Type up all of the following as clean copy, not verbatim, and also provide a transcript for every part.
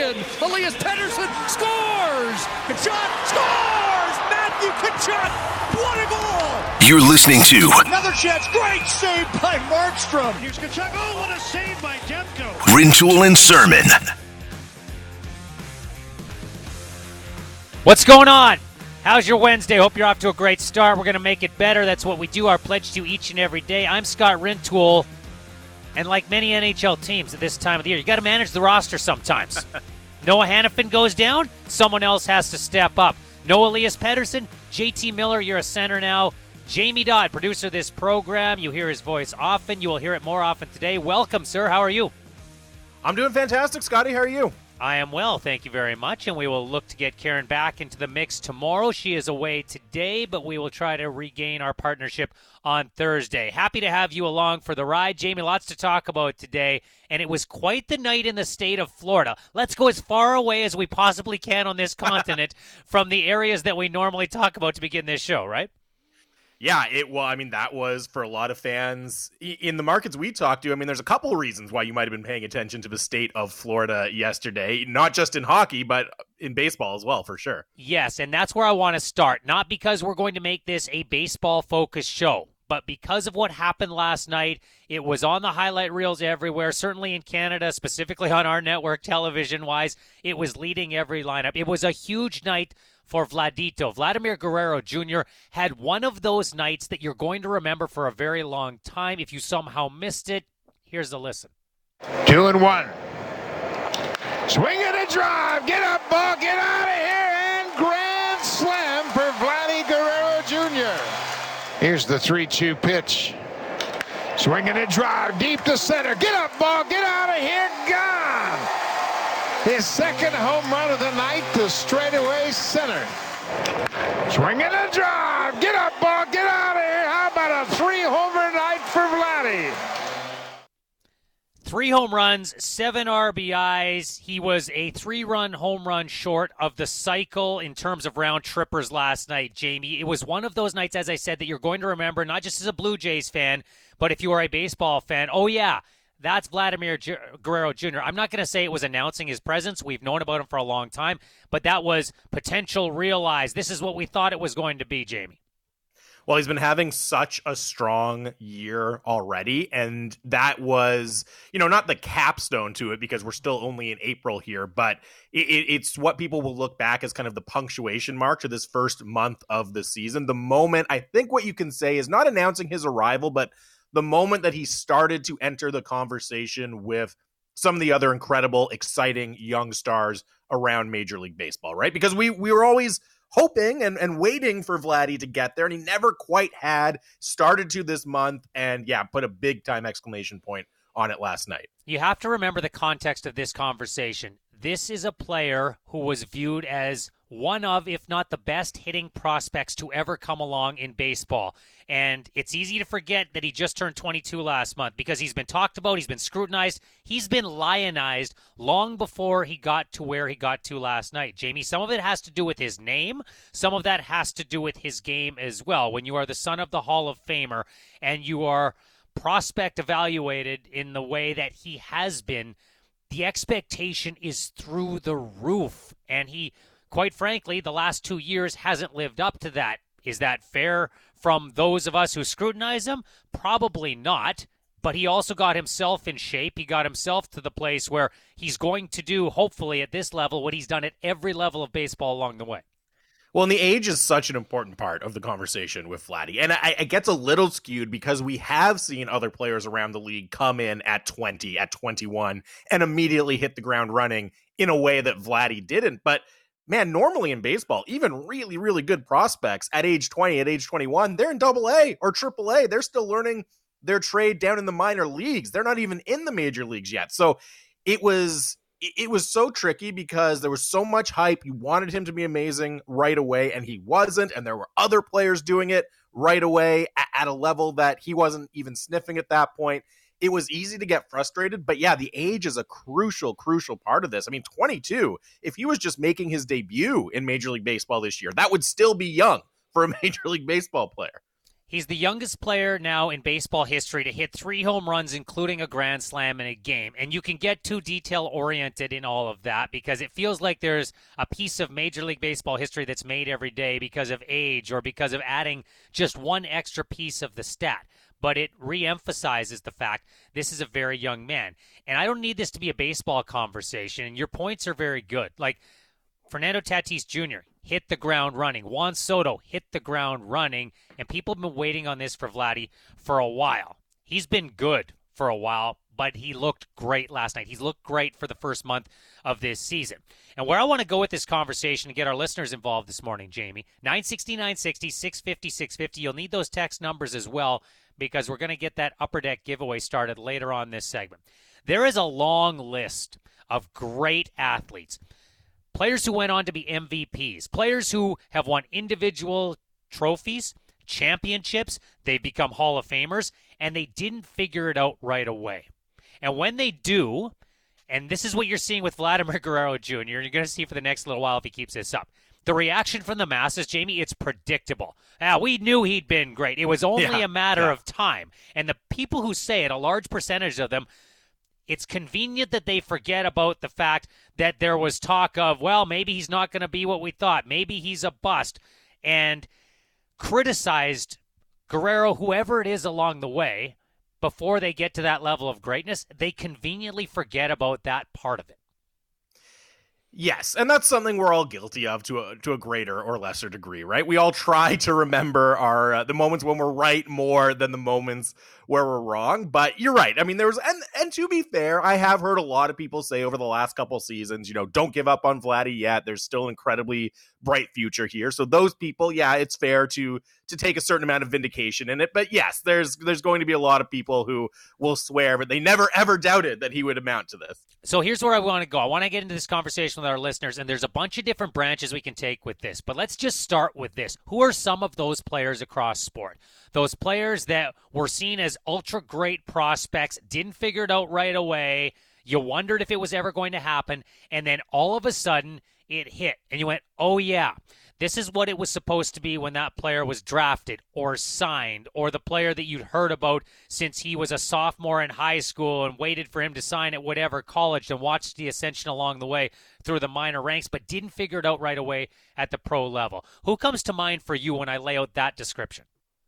Pettersson. Elias Pettersson scores! Kachuk scores! Matthew Kachuk! What a goal! You're listening to Another chance. Great save by Markstrom. Here's Kachuk. Oh, what a save by Demko. Rintoul and Sermon. What's going on? How's your Wednesday? Hope you're off to a great start. We're going to make it better. That's what we do, our pledge to you each and every day. I'm Scott Rintoul, and like many NHL teams at this time of the year, you got to manage the roster sometimes. Noah Hanifin goes down, someone else has to step up. No Elias Pettersson, JT Miller, you're a center now. Jamie Dodd, producer of this program. You hear his voice often. You will hear it more often today. Welcome, sir. How are you? I'm doing fantastic, Scotty. How are you? I am well, thank you very much, and we will look to get Karen back into the mix tomorrow. She is away today, but we will try to regain our partnership on Thursday. Happy to have you along for the ride. Jamie, lots to talk about today, and it was quite the night in the state of Florida. Let's go as far away as we possibly can on this continent from the areas that we normally talk about to begin this show, right? Yeah, that was for a lot of fans in the markets we talked to. I mean, there's a couple of reasons why you might have been paying attention to the state of Florida yesterday, not just in hockey, but in baseball as well, for sure. Yes, and that's where I want to start. Not because we're going to make this a baseball-focused show, but because of what happened last night. It was on the highlight reels everywhere, certainly in Canada, specifically on our network television-wise. It was leading every lineup. It was a huge night for Vladito. Vladimir Guerrero Jr. had one of those nights that you're going to remember for a very long time. If you somehow missed it, here's a listen. 2-1. Swing and a drive. Get up, ball. Get out of here. And grand slam for Vladdy Guerrero Jr. Here's the 3-2 pitch. Swing and a drive. Deep to center. Get up, ball. Get out of here. Gone. His second home run of the night to straightaway center. Swing and a drive. Get up, ball. Get out of here. How about a 3-homer night for Vladdy? 3 home runs, 7 RBIs. He was a 3-run home run short of the cycle in terms of round trippers last night, Jamie. It was one of those nights, as I said, that you're going to remember, not just as a Blue Jays fan, but if you are a baseball fan. Oh, yeah. That's Vladimir Guerrero Jr. I'm not going to say it was announcing his presence. We've known about him for a long time, but that was potential realized. This is what we thought it was going to be, Jamie. Well, he's been having such a strong year already, and that was, not the capstone to it because we're still only in April here, but it's what people will look back as kind of the punctuation mark to this first month of the season. The moment, I think what you can say is not announcing his arrival, but the moment that he started to enter the conversation with some of the other incredible, exciting young stars around Major League Baseball, right? Because we were always hoping and waiting for Vladdy to get there, and he never quite had. Started to this month, and put a big-time exclamation point on it last night. You have to remember the context of this conversation. This is a player who was viewed as one of, if not the best hitting prospects to ever come along in baseball. And it's easy to forget that he just turned 22 last month because he's been talked about, he's been scrutinized, he's been lionized long before he got to where he got to last night. Jamie, some of it has to do with his name. Some of that has to do with his game as well. When you are the son of the Hall of Famer and you are prospect evaluated in the way that he has been, the expectation is through the roof. And he, quite frankly, the last 2 years hasn't lived up to that. Is that fair from those of us who scrutinize him? Probably not. But he also got himself in shape. He got himself to the place where he's going to do, hopefully at this level, what he's done at every level of baseball along the way. Well, and the age is such an important part of the conversation with Vladdy. And it gets a little skewed because we have seen other players around the league come in at 20, at 21, and immediately hit the ground running in a way that Vladdy didn't. But man, normally in baseball, even really, really good prospects at age 20, at age 21, they're in AA or AAA. They're still learning their trade down in the minor leagues. They're not even in the major leagues yet. So it was so tricky because there was so much hype. You wanted him to be amazing right away, and he wasn't. And there were other players doing it right away at a level that he wasn't even sniffing at that point. It was easy to get frustrated, but the age is a crucial part of this. I mean, 22, if he was just making his debut in Major League Baseball this year, that would still be young for a Major League Baseball player. He's the youngest player now in baseball history to hit 3 home runs, including a grand slam in a game. And you can get too detail-oriented in all of that because it feels like there's a piece of Major League Baseball history that's made every day because of age or because of adding just one extra piece of the stat. But it re-emphasizes the fact this is a very young man. And I don't need this to be a baseball conversation, and your points are very good. Like, Fernando Tatis Jr. hit the ground running. Juan Soto hit the ground running, and people have been waiting on this for Vladdy for a while. He's been good for a while, but he looked great last night. He's looked great for the first month of this season. And where I want to go with this conversation and get our listeners involved this morning, Jamie, 960-960, 650-650. You'll need those text numbers as well because we're going to get that Upper Deck giveaway started later on this segment. There is a long list of great athletes. Players who went on to be MVPs, players who have won individual trophies, championships, they've become Hall of Famers, and they didn't figure it out right away. And when they do, and this is what you're seeing with Vladimir Guerrero Jr., and you're going to see for the next little while if he keeps this up. The reaction from the masses, Jamie, it's predictable. We knew he'd been great. It was only a matter of time. And the people who say it, a large percentage of them, it's convenient that they forget about the fact that there was talk of, well, maybe he's not going to be what we thought. Maybe he's a bust. And criticized Guerrero, whoever it is along the way, before they get to that level of greatness. They conveniently forget about that part of it. Yes, and that's something we're all guilty of to a greater or lesser degree, right? We all try to remember our the moments when we're right more than the moments where we're wrong. But you're right. I mean, there was, and to be fair, I have heard a lot of people say over the last couple seasons, don't give up on Vladdy yet. There's still an incredibly bright future here. So those people, yeah, it's fair to take a certain amount of vindication in it. But yes, there's going to be a lot of people who will swear, but they never ever doubted that he would amount to this. So here's where I want to go. I want to get into this conversation with our listeners, and there's a bunch of different branches we can take with this. But let's just start with this. Who are some of those players across sport? Those players that were seen as ultra great prospects, didn't figure it out right away. You wondered if it was ever going to happen, and then all of a sudden it hit, and you went, oh yeah, this is what it was supposed to be when that player was drafted or signed, or the player that you'd heard about since he was a sophomore in high school and waited for him to sign at whatever college and watched the ascension along the way through the minor ranks, but didn't figure it out right away at the pro level. Who comes to mind for you when I lay out that description?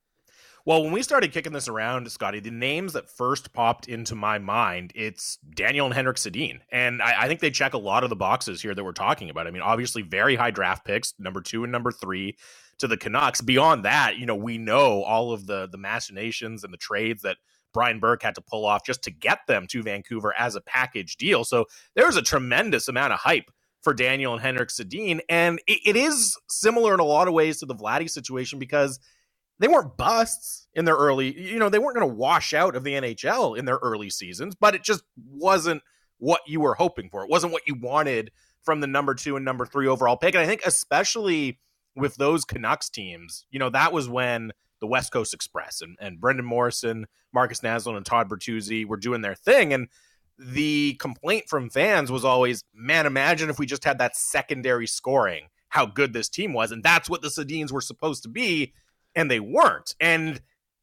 Well, when we started kicking this around, Scotty, the names that first popped into my mind, it's Daniel and Henrik Sedin. And I think they check a lot of the boxes here that we're talking about. I mean, obviously very high draft picks, number 2 and number 3 to the Canucks. Beyond that, we know all of the machinations and the trades that Brian Burke had to pull off just to get them to Vancouver as a package deal. So there's a tremendous amount of hype for Daniel and Henrik Sedin. And it is similar in a lot of ways to the Vladdy situation because they weren't busts in their early, they weren't going to wash out of the NHL in their early seasons, but it just wasn't what you were hoping for. It wasn't what you wanted from the number 2 and number 3 overall pick. And I think especially with those Canucks teams, that was when the West Coast Express and Brendan Morrison, Marcus Naslund, and Todd Bertuzzi were doing their thing. And the complaint from fans was always, man, imagine if we just had that secondary scoring, how good this team was. And that's what the Sedins were supposed to be. And they weren't. And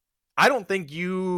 I don't think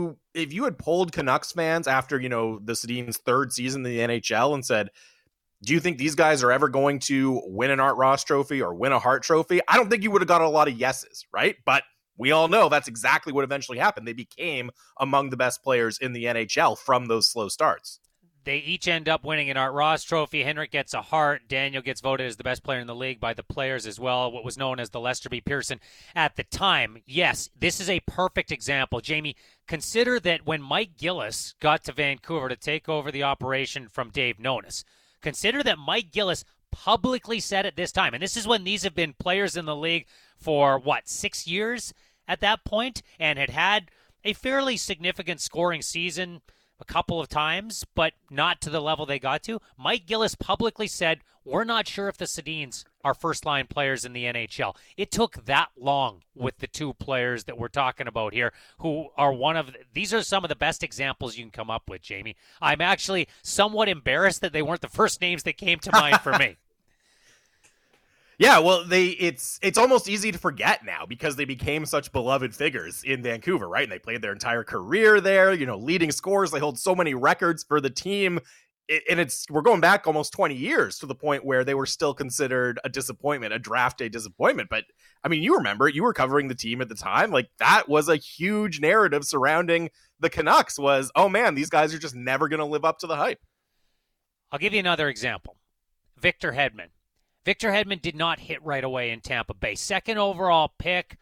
if you had polled Canucks fans after, the Sedin's 3rd season in the NHL and said, do you think these guys are ever going to win an Art Ross trophy or win a Hart trophy? I don't think you would have got a lot of yeses, right? But we all know that's exactly what eventually happened. They became among the best players in the NHL from those slow starts. They each end up winning an Art Ross trophy. Henrik gets a Hart. Daniel gets voted as the best player in the league by the players as well, what was known as the Lester B. Pearson at the time. Yes, this is a perfect example. Jamie, consider that when Mike Gillis got to Vancouver to take over the operation from Dave Nonis, consider that Mike Gillis publicly said at this time, and this is when these have been players in the league for, 6 years at that point, and had a fairly significant scoring season a couple of times, but not to the level they got to. Mike Gillis publicly said, we're not sure if the Sedins are first-line players in the NHL. It took that long with the 2 players that we're talking about here, who are these are some of the best examples you can come up with, Jamie. I'm actually somewhat embarrassed that they weren't the first names that came to mind for me. Yeah, well, it's almost easy to forget now because they became such beloved figures in Vancouver, right? And they played their entire career there, leading scores. They hold so many records for the team. And we're going back almost 20 years to the point where they were still considered a disappointment, a draft day disappointment. But I mean, you remember, you were covering the team at the time. Like, that was a huge narrative surrounding the Canucks was, oh man, these guys are just never going to live up to the hype. I'll give you another example. Victor Hedman. Victor Hedman did not hit right away in Tampa Bay. Second overall pick,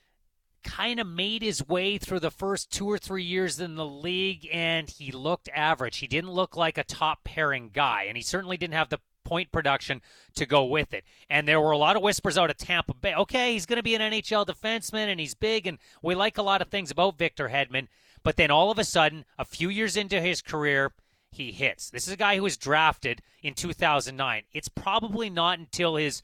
kind of made his way through the first 2 or 3 years in the league, and he looked average. He didn't look like a top pairing guy, and he certainly didn't have the point production to go with it. And there were a lot of whispers out of Tampa Bay. Okay, he's going to be an NHL defenseman, and he's big, and we like a lot of things about Victor Hedman. But then all of a sudden, a few years into his career, he hits. This is a guy who was drafted in 2009. It's probably not until his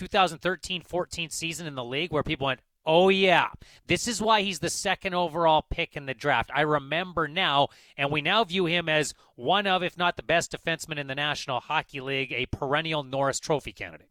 2013-14 season in the league where people went, oh yeah, this is why he's the second overall pick in the draft. I remember now, and we now view him as one of, if not the best defenseman in the National Hockey League, a perennial Norris Trophy candidate.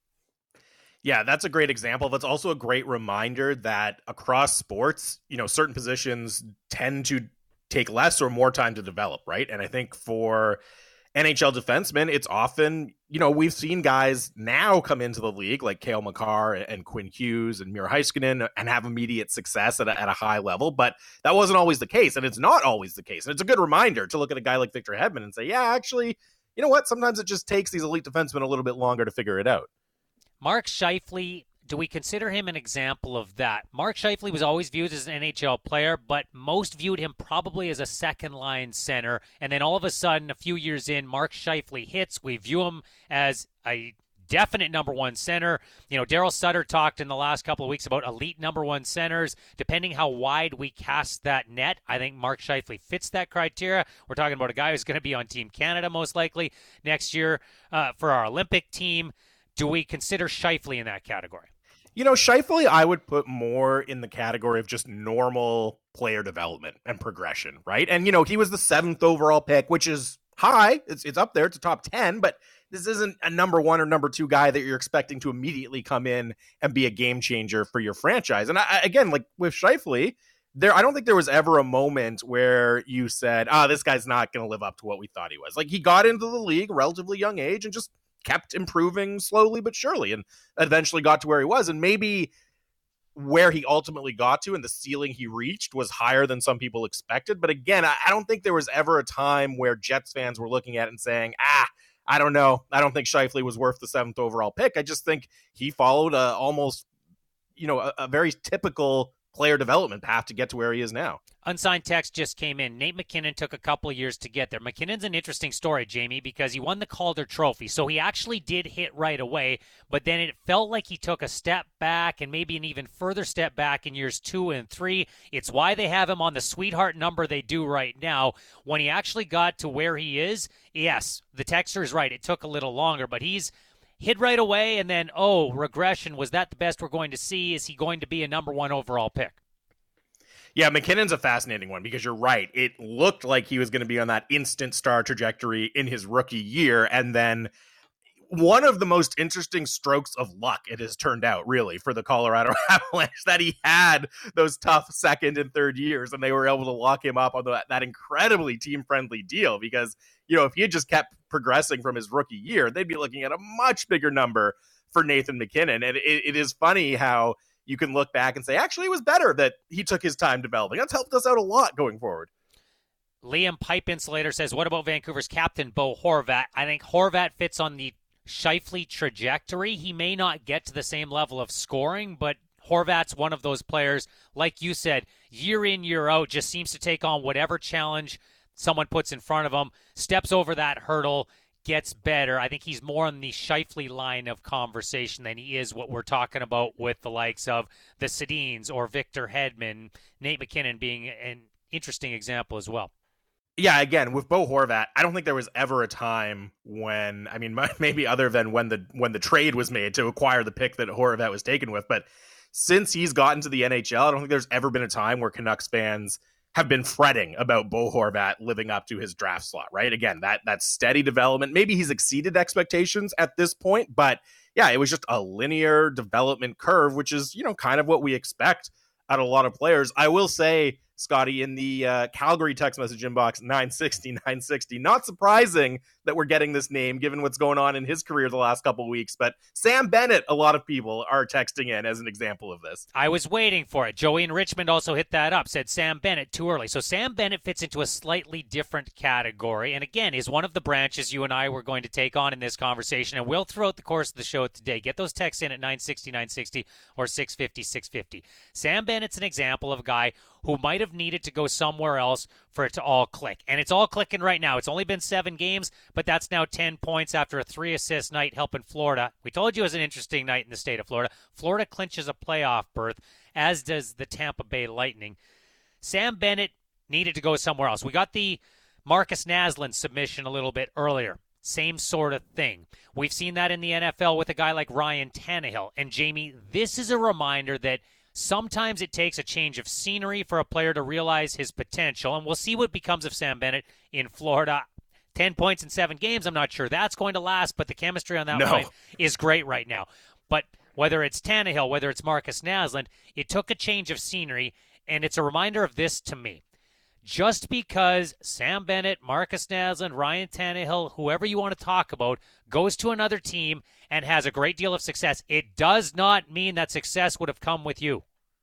Yeah, that's a great example. That's also a great reminder that across sports, certain positions tend to take less or more time to develop, right? And I think for NHL defensemen, it's often, we've seen guys now come into the league like Cale Makar and Quinn Hughes and Miro Heiskanen and have immediate success at a high level, but that wasn't always the case, and it's not always the case. And it's a good reminder to look at a guy like Victor Hedman and say, yeah, actually, you know what? Sometimes it just takes these elite defensemen a little bit longer to figure it out. Mark Scheifele, do we consider him an example of that? Mark Scheifele was always viewed as an NHL player, but most viewed him probably as a second-line center. And then all of a sudden, a few years in, Mark Scheifele hits. We view him as a definite number one center. Daryl Sutter talked in the last couple of weeks about elite number one centers. Depending how wide we cast that net, I think Mark Scheifele fits that criteria. We're talking about a guy who's going to be on Team Canada most likely next year for our Olympic team. Do we consider Scheifele in that category? Scheifele, I would put more in the category of just normal player development and progression, right? And, he was the 7th overall pick, which is high. It's up there. It's a top 10, but this isn't a number 1 or number 2 guy that you're expecting to immediately come in and be a game changer for your franchise. And again, like with Scheifele, I don't think there was ever a moment where you said, this guy's not going to live up to what we thought he was. Like, he got into the league relatively young age and just kept improving slowly but surely and eventually got to where he was. And maybe where he ultimately got to and the ceiling he reached was higher than some people expected. But again, I don't think there was ever a time where Jets fans were looking at it and saying, I don't know. I don't think Scheifele was worth the 7th overall pick. I just think he followed almost, a very typical player development path to get to where he is now. Unsigned text just came in. Nate McKinnon took a couple of years to get there. McKinnon's an interesting story, Jamie, because he won the Calder Trophy. So he actually did hit right away, but then it felt like he took a step back and maybe an even further step back in years 2 and 3. It's why they have him on the sweetheart number they do right now. When he actually got to where he is, yes, the texter is right. It took a little longer, but he's hit right away, and then, regression. Was that the best we're going to see? Is he going to be a number 1 overall pick? Yeah, McKinnon's a fascinating one because you're right. It looked like he was going to be on that instant star trajectory in his rookie year, and then one of the most interesting strokes of luck it has turned out, really, for the Colorado Avalanche, that he had those tough second and third years, and they were able to lock him up on that incredibly team-friendly deal because, if he had just kept progressing from his rookie year, they'd be looking at a much bigger number for Nathan McKinnon. And it is funny how you can look back and say, actually, it was better that he took his time developing. That's helped us out a lot going forward. Liam Pipe Insulator says, what about Vancouver's captain, Bo Horvat? I think Horvat fits on the Scheifele trajectory. He may not get to the same level of scoring, but Horvat's one of those players, like you said, year in, year out, just seems to take on whatever challenge someone puts in front of him, steps over that hurdle, gets better. I think he's more on the Scheifele line of conversation than he is what we're talking about with the likes of the Sedins or Victor Hedman, Nate McKinnon being an interesting example as well. Yeah, again, with Bo Horvat, I don't think there was ever a time when, maybe other than when the trade was made to acquire the pick that Horvat was taken with, but since he's gotten to the NHL, I don't think there's ever been a time where Canucks fans have been fretting about Bo Horvat living up to his draft slot, right? Again, that steady development. Maybe he's exceeded expectations at this point, but yeah, it was just a linear development curve, which is, kind of what we expect out of a lot of players. I will say, Scotty, in the Calgary text message inbox, 960, not surprising that we're getting this name given what's going on in his career the last couple of weeks, but Sam Bennett, a lot of people are texting in as an example of this. I was waiting for it. Joey in Richmond also hit that up, said Sam Bennett too early. So Sam Bennett fits into a slightly different category, and again, is one of the branches you and I were going to take on in this conversation, and we'll throughout the course of the show today. Get those texts in at 960 or 650. Sam Bennett's an example of a guy who might have needed to go somewhere else for it to all click. And it's all clicking right now. It's only been 7 games, but that's now 10 points after a 3-assist night helping Florida. We told you it was an interesting night in the state of Florida. Florida clinches a playoff berth, as does the Tampa Bay Lightning. Sam Bennett needed to go somewhere else. We got the Marcus Naslund submission a little bit earlier. Same sort of thing. We've seen that in the NFL with a guy like Ryan Tannehill. And Jamie, this is a reminder that sometimes it takes a change of scenery for a player to realize his potential, and we'll see what becomes of Sam Bennett in Florida. 10 points in 7 games, I'm not sure that's going to last, but the chemistry on that line is great right now. But whether it's Tannehill, whether it's Marcus Naslund, it took a change of scenery, and it's a reminder of this to me. Just because Sam Bennett, Marcus Naslund, Ryan Tannehill, whoever you want to talk about, goes to another team and has a great deal of success, it does not mean that success would have come with you.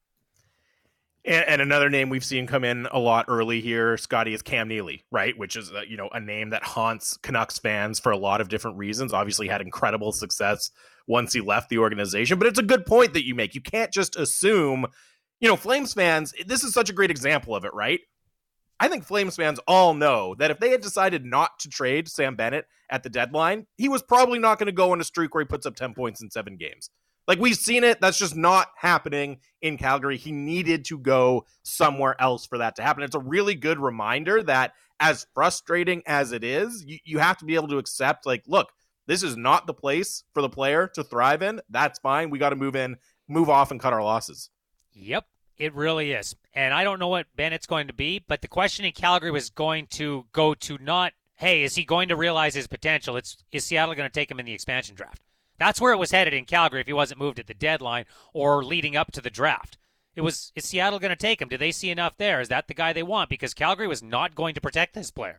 And another name we've seen come in a lot early here, Scotty, is Cam Neely, right? Which is, a name that haunts Canucks fans for a lot of different reasons. Obviously had incredible success once he left the organization. But it's a good point that you make. You can't just assume, Flames fans, this is such a great example of it, right? I think Flames fans all know that if they had decided not to trade Sam Bennett at the deadline, he was probably not going to go on a streak where he puts up 10 points in 7 games. Like, we've seen it. That's just not happening in Calgary. He needed to go somewhere else for that to happen. It's a really good reminder that as frustrating as it is, you have to be able to accept, look, this is not the place for the player to thrive in. That's fine. We got to move off and cut our losses. Yep, it really is. And I don't know what Bennett's going to be, but the question in Calgary was going to go to not, hey, is he going to realize his potential? Is Seattle going to take him in the expansion draft? That's where it was headed in Calgary if he wasn't moved at the deadline or leading up to the draft. Is Seattle going to take him? Do they see enough there? Is that the guy they want? Because Calgary was not going to protect this player.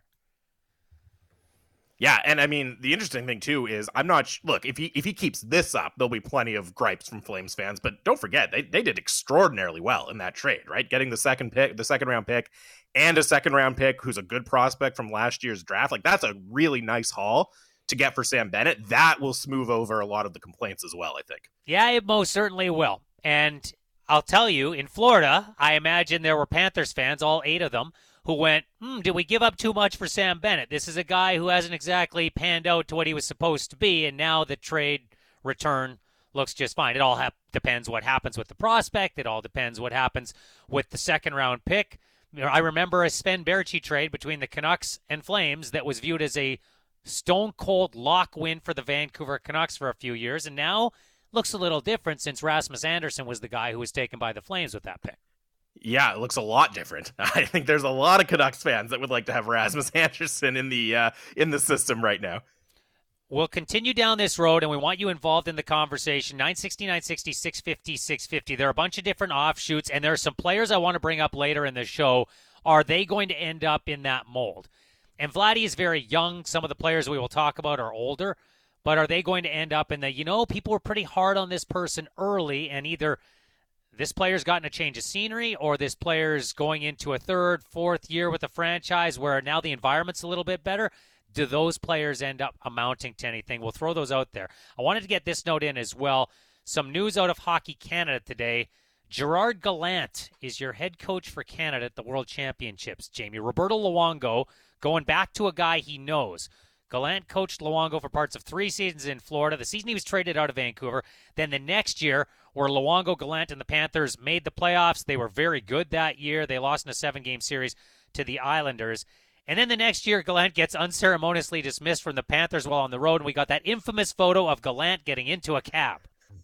Yeah, and I mean, the interesting thing, too, is I'm not look, if he keeps this up, there'll be plenty of gripes from Flames fans, but don't forget, they did extraordinarily well in that trade, right? Getting the second round pick, and a second round pick who's a good prospect from last year's draft. That's a really nice haul to get for Sam Bennett. That will smooth over a lot of the complaints as well, I think. Yeah, it most certainly will. And I'll tell you, in Florida, I imagine there were Panthers fans, all 8 of them, who went, did we give up too much for Sam Bennett? This is a guy who hasn't exactly panned out to what he was supposed to be, and now the trade return looks just fine. It all depends what happens with the prospect. It all depends what happens with the second-round pick. I remember a Sven Baertschi trade between the Canucks and Flames that was viewed as a stone-cold lock win for the Vancouver Canucks for a few years, and now looks a little different since Rasmus Andersson was the guy who was taken by the Flames with that pick. Yeah, it looks a lot different. I think there's a lot of Canucks fans that would like to have Rasmus Andersson in the system right now. We'll continue down this road, and we want you involved in the conversation. 960, 650. There are a bunch of different offshoots, and there are some players I want to bring up later in the show. Are they going to end up in that mold? And Vladdy is very young. Some of the players we will talk about are older. But are they going to end up in the, people were pretty hard on this person early, and either this player's gotten a change of scenery or this player's going into a 3rd, 4th year with a franchise where now the environment's a little bit better? Do those players end up amounting to anything? We'll throw those out there. I wanted to get this note in as well. Some news out of Hockey Canada today. Gerard Gallant is your head coach for Canada at the World Championships, Jamie. Roberto Luongo, going back to a guy he knows. Gallant coached Luongo for parts of 3 seasons in Florida. The season he was traded out of Vancouver. Then the next year, where Luongo, Gallant, and the Panthers made the playoffs. They were very good that year. They lost in a 7-game series to the Islanders. And then the next year, Gallant gets unceremoniously dismissed from the Panthers while on the road. And we got that infamous photo of Gallant getting into a cab.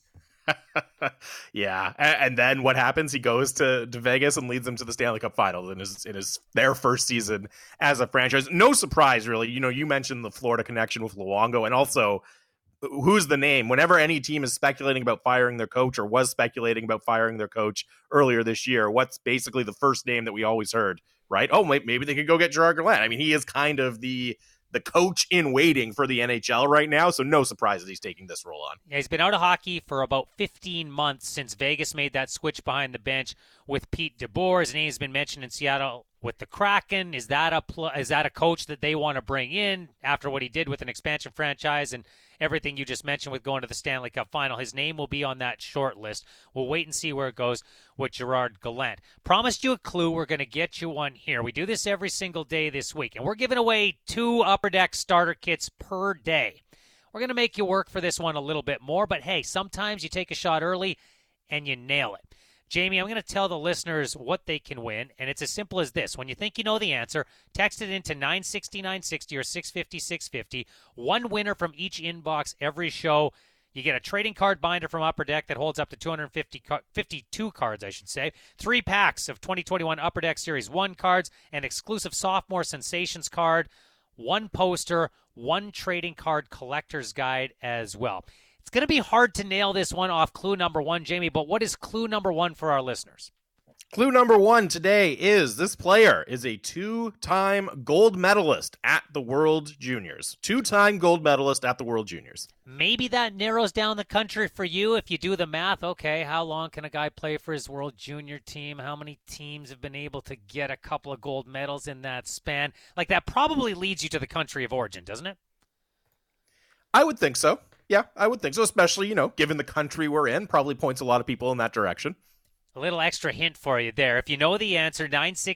Yeah, and then what happens? He goes to Vegas and leads them to the Stanley Cup Final in their first season as a franchise. No surprise, really. You mentioned the Florida connection with Luongo, and also who's the name? Whenever any team is speculating about firing their coach or was speculating about firing their coach earlier this year, what's basically the first name that we always heard, right? Oh, maybe they could go get Gerard Gallant. I mean, he is kind of the coach in waiting for the NHL right now, so no surprise that he's taking this role on. Yeah, he's been out of hockey for about 15 months since Vegas made that switch behind the bench with Pete DeBoer. His name's been mentioned in Seattle with the Kraken. Is that a coach that they want to bring in after what he did with an expansion franchise and everything you just mentioned with going to the Stanley Cup final? His name will be on that short list. We'll wait and see where it goes with Gerard Gallant. Promised you a clue. We're going to get you one here. We do this every single day this week, and we're giving away 2 Upper Deck starter kits per day. We're going to make you work for this one a little bit more, but hey, sometimes you take a shot early and you nail it. Jamie, I'm going to tell the listeners what they can win, and it's as simple as this. When you think you know the answer, text it into 960-960 or 650-650. One winner from each inbox every show. You get a trading card binder from Upper Deck that holds up to 252 cards, 3 packs of 2021 Upper Deck Series 1 cards, an exclusive Sophomore Sensations card, 1 poster, 1 trading card collector's guide as well. It's going to be hard to nail this one off clue number 1, Jamie, but what is clue number 1 for our listeners? Clue number 1 today is this player is a 2-time gold medalist at the World Juniors. 2-time gold medalist at the World Juniors. Maybe that narrows down the country for you if you do the math. Okay, how long can a guy play for his World Junior team? How many teams have been able to get a couple of gold medals in that span? Like, that probably leads you to the country of origin, doesn't it? I would think so. Yeah, I would think so, especially, given the country we're in, probably points a lot of people in that direction. A little extra hint for you there. If you know the answer,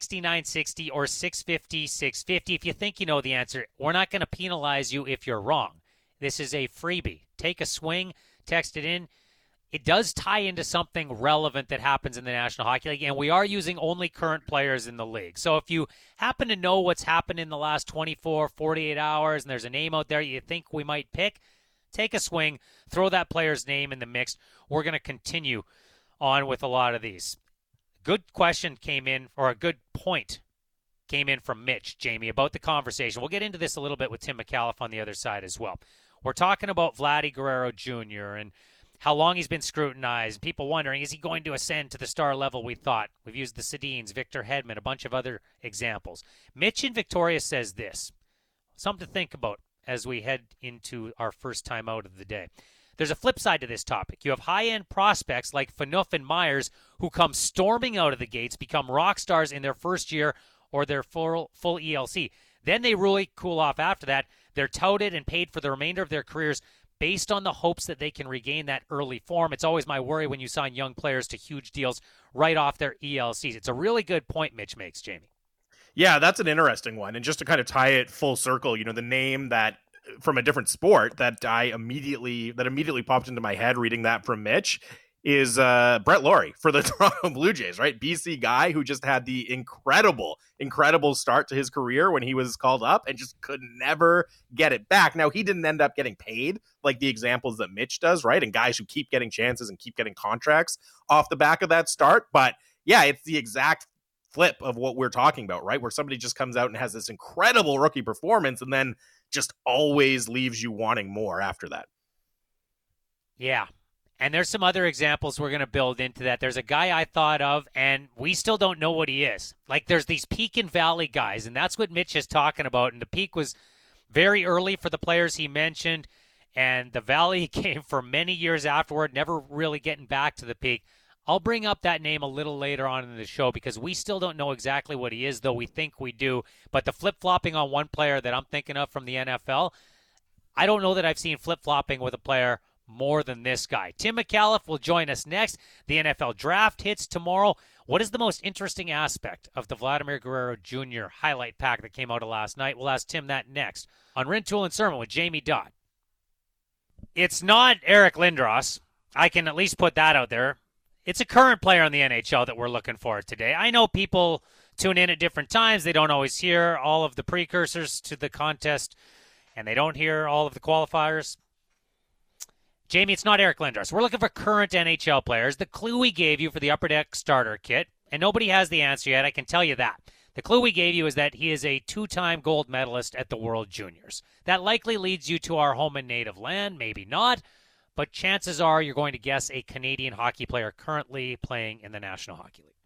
960-960 or 650-650. If you think you know the answer, we're not going to penalize you if you're wrong. This is a freebie. Take a swing, text it in. It does tie into something relevant that happens in the National Hockey League, and we are using only current players in the league. So if you happen to know what's happened in the last 24, 48 hours, and there's a name out there you think we might pick, take a swing, throw that player's name in the mix. We're going to continue on with a lot of these. Good question came in, or a good point came in from Mitch, Jamie, about the conversation. We'll get into this a little bit with Tim McAuliffe on the other side as well. We're talking about Vladdy Guerrero Jr. and how long he's been scrutinized. People wondering, is he going to ascend to the star level we thought? We've used the Sedins, Victor Hedman, a bunch of other examples. Mitch in Victoria says this, something to think about as we head into our first time out of the day. There's a flip side to this topic. You have high-end prospects like Phaneuf and Myers who come storming out of the gates, become rock stars in their first year or their full ELC. Then they really cool off after that. They're touted and paid for the remainder of their careers based on the hopes that they can regain that early form. It's always my worry when you sign young players to huge deals right off their ELCs. It's a really good point Mitch makes, Jamie. Yeah, that's an interesting one. And just to kind of tie it full circle, the name that from a different sport that immediately popped into my head reading that from Mitch is Brett Laurie for the Toronto Blue Jays, right? BC guy who just had the incredible start to his career when he was called up and just could never get it back. Now, he didn't end up getting paid like the examples that Mitch does, right? And guys who keep getting chances and keep getting contracts off the back of that start. But yeah, it's the exact flip of what we're talking about, right? Where somebody just comes out and has this incredible rookie performance and then just always leaves you wanting more after that. Yeah. And there's some other examples we're going to build into that. There's a guy I thought of, and we still don't know what he is. Like, there's these peak and valley guys, and that's what Mitch is talking about. And the peak was very early for the players he mentioned, and the valley came for many years afterward, never really getting back to the peak. I'll bring up that name a little later on in the show because we still don't know exactly what he is, though we think we do. But the flip-flopping on one player that I'm thinking of from the NFL, I don't know that I've seen flip-flopping with a player more than this guy. Tim McAuliffe will join us next. The NFL draft hits tomorrow. What is the most interesting aspect of the Vladimir Guerrero Jr. highlight pack that came out of last night? We'll ask Tim that next on Rintoul and Sermon with Jamie Dodd. It's not Eric Lindros. I can at least put that out there. It's a current player in the NHL that we're looking for today. I know people tune in at different times. They don't always hear all of the precursors to the contest, and they don't hear all of the qualifiers. Jamie, it's not Eric Lindros. We're looking for current NHL players. The clue we gave you for the Upper Deck starter kit, and nobody has the answer yet, I can tell you that. The clue we gave you is that he is a 2-time gold medalist at the World Juniors. That likely leads you to our home and native land, maybe not, but chances are you're going to guess a Canadian hockey player currently playing in the National Hockey League.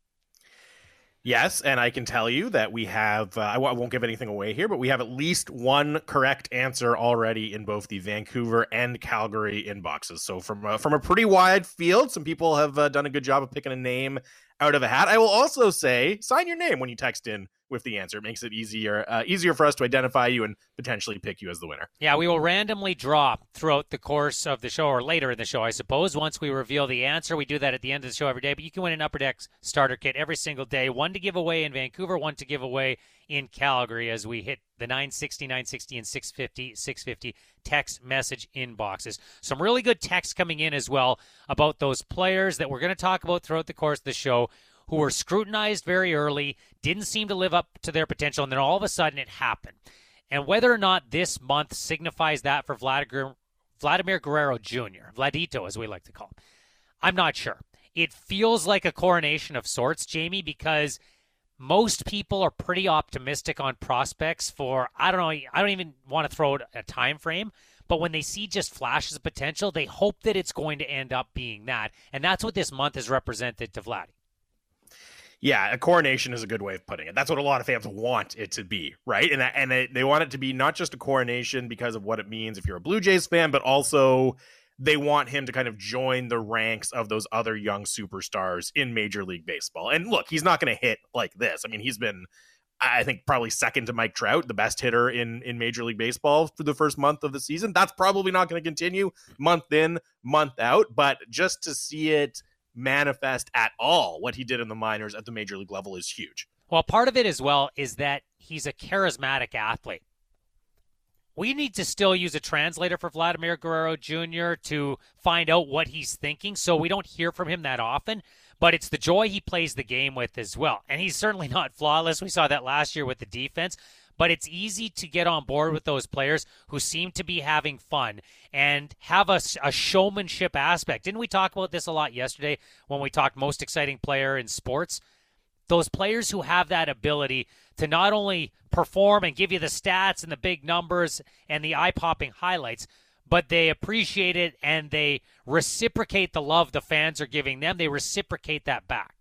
Yes, and I can tell you that we have, I won't give anything away here, but we have at least one correct answer already in both the Vancouver and Calgary inboxes. So from a pretty wide field, some people have done a good job of picking a name out of a hat. I will also say, sign your name when you text in with the answer. It makes it easier for us to identify you and potentially pick you as the winner. Yeah, we will randomly draw throughout the course of the show, or later in the show, I suppose, once we reveal the answer. We do that at the end of the show every day, but you can win an Upper Deck starter kit every single day. One to give away in Vancouver, one to give away in Calgary as we hit the 960, 960, and 650 text message inboxes. Some really good text coming in as well about those players that we're going to talk about throughout the course of the show who were scrutinized very early, didn't seem to live up to their potential, and then all of a sudden it happened. And whether or not this month signifies that for Vladimir Guerrero Jr., Vladito as we like to call him, I'm not sure. It feels like a coronation of sorts, Jamie, because most people are pretty optimistic on prospects for, I don't even want to throw out a time frame, but when they see just flashes of potential, they hope that it's going to end up being that. And that's what this month has represented to Vladdy. Yeah, a coronation is a good way of putting it. That's what a lot of fans want it to be, right? And they want it to be not just a coronation because of what it means if you're a Blue Jays fan, but also they want him to kind of join the ranks of those other young superstars in Major League Baseball. And look, he's not going to hit like this. I mean, he's been, I think, probably second to Mike Trout, the best hitter in Major League Baseball for the first month of the season. That's probably not going to continue month in, month out, but just to see it manifest at all what he did in the minors at the Major League level is huge. Well, part of it as well is that he's a charismatic athlete. We need to still use a translator for Vladimir Guerrero Jr. to find out what he's thinking, so we don't hear from him that often, but it's the joy he plays the game with as well. And he's certainly not flawless. We saw that last year with the defense. But it's easy to get on board with those players who seem to be having fun and have a showmanship aspect. Didn't we talk about this a lot yesterday when we talked most exciting player in sports? Those players who have that ability to not only perform and give you the stats and the big numbers and the eye-popping highlights, but they appreciate it and they reciprocate the love the fans are giving them. They reciprocate that back.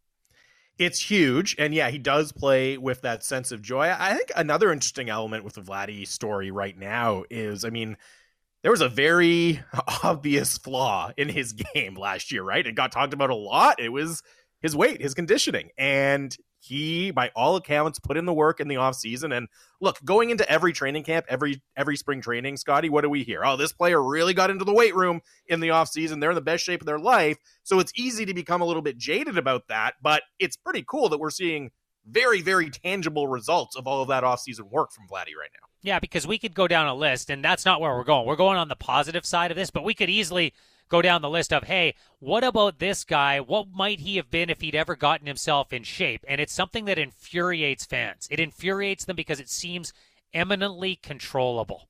It's huge, and yeah, he does play with that sense of joy. I think another interesting element with the Vladdy story right now is, I mean, there was a very obvious flaw in his game last year, right? It got talked about a lot. It was his weight, his conditioning, and he, by all accounts, put in the work in the offseason. And look, going into every training camp, every spring training, Scotty, what do we hear? Oh, this player really got into the weight room in the offseason. They're in the best shape of their life. So it's easy to become a little bit jaded about that. But it's pretty cool that we're seeing very, very tangible results of all of that offseason work from Vladdy right now. Yeah, because we could go down a list, and that's not where we're going. We're going on the positive side of this, but we could easily go down the list of, hey, what about this guy? What might he have been if he'd ever gotten himself in shape? And it's something that infuriates fans. It infuriates them because it seems eminently controllable.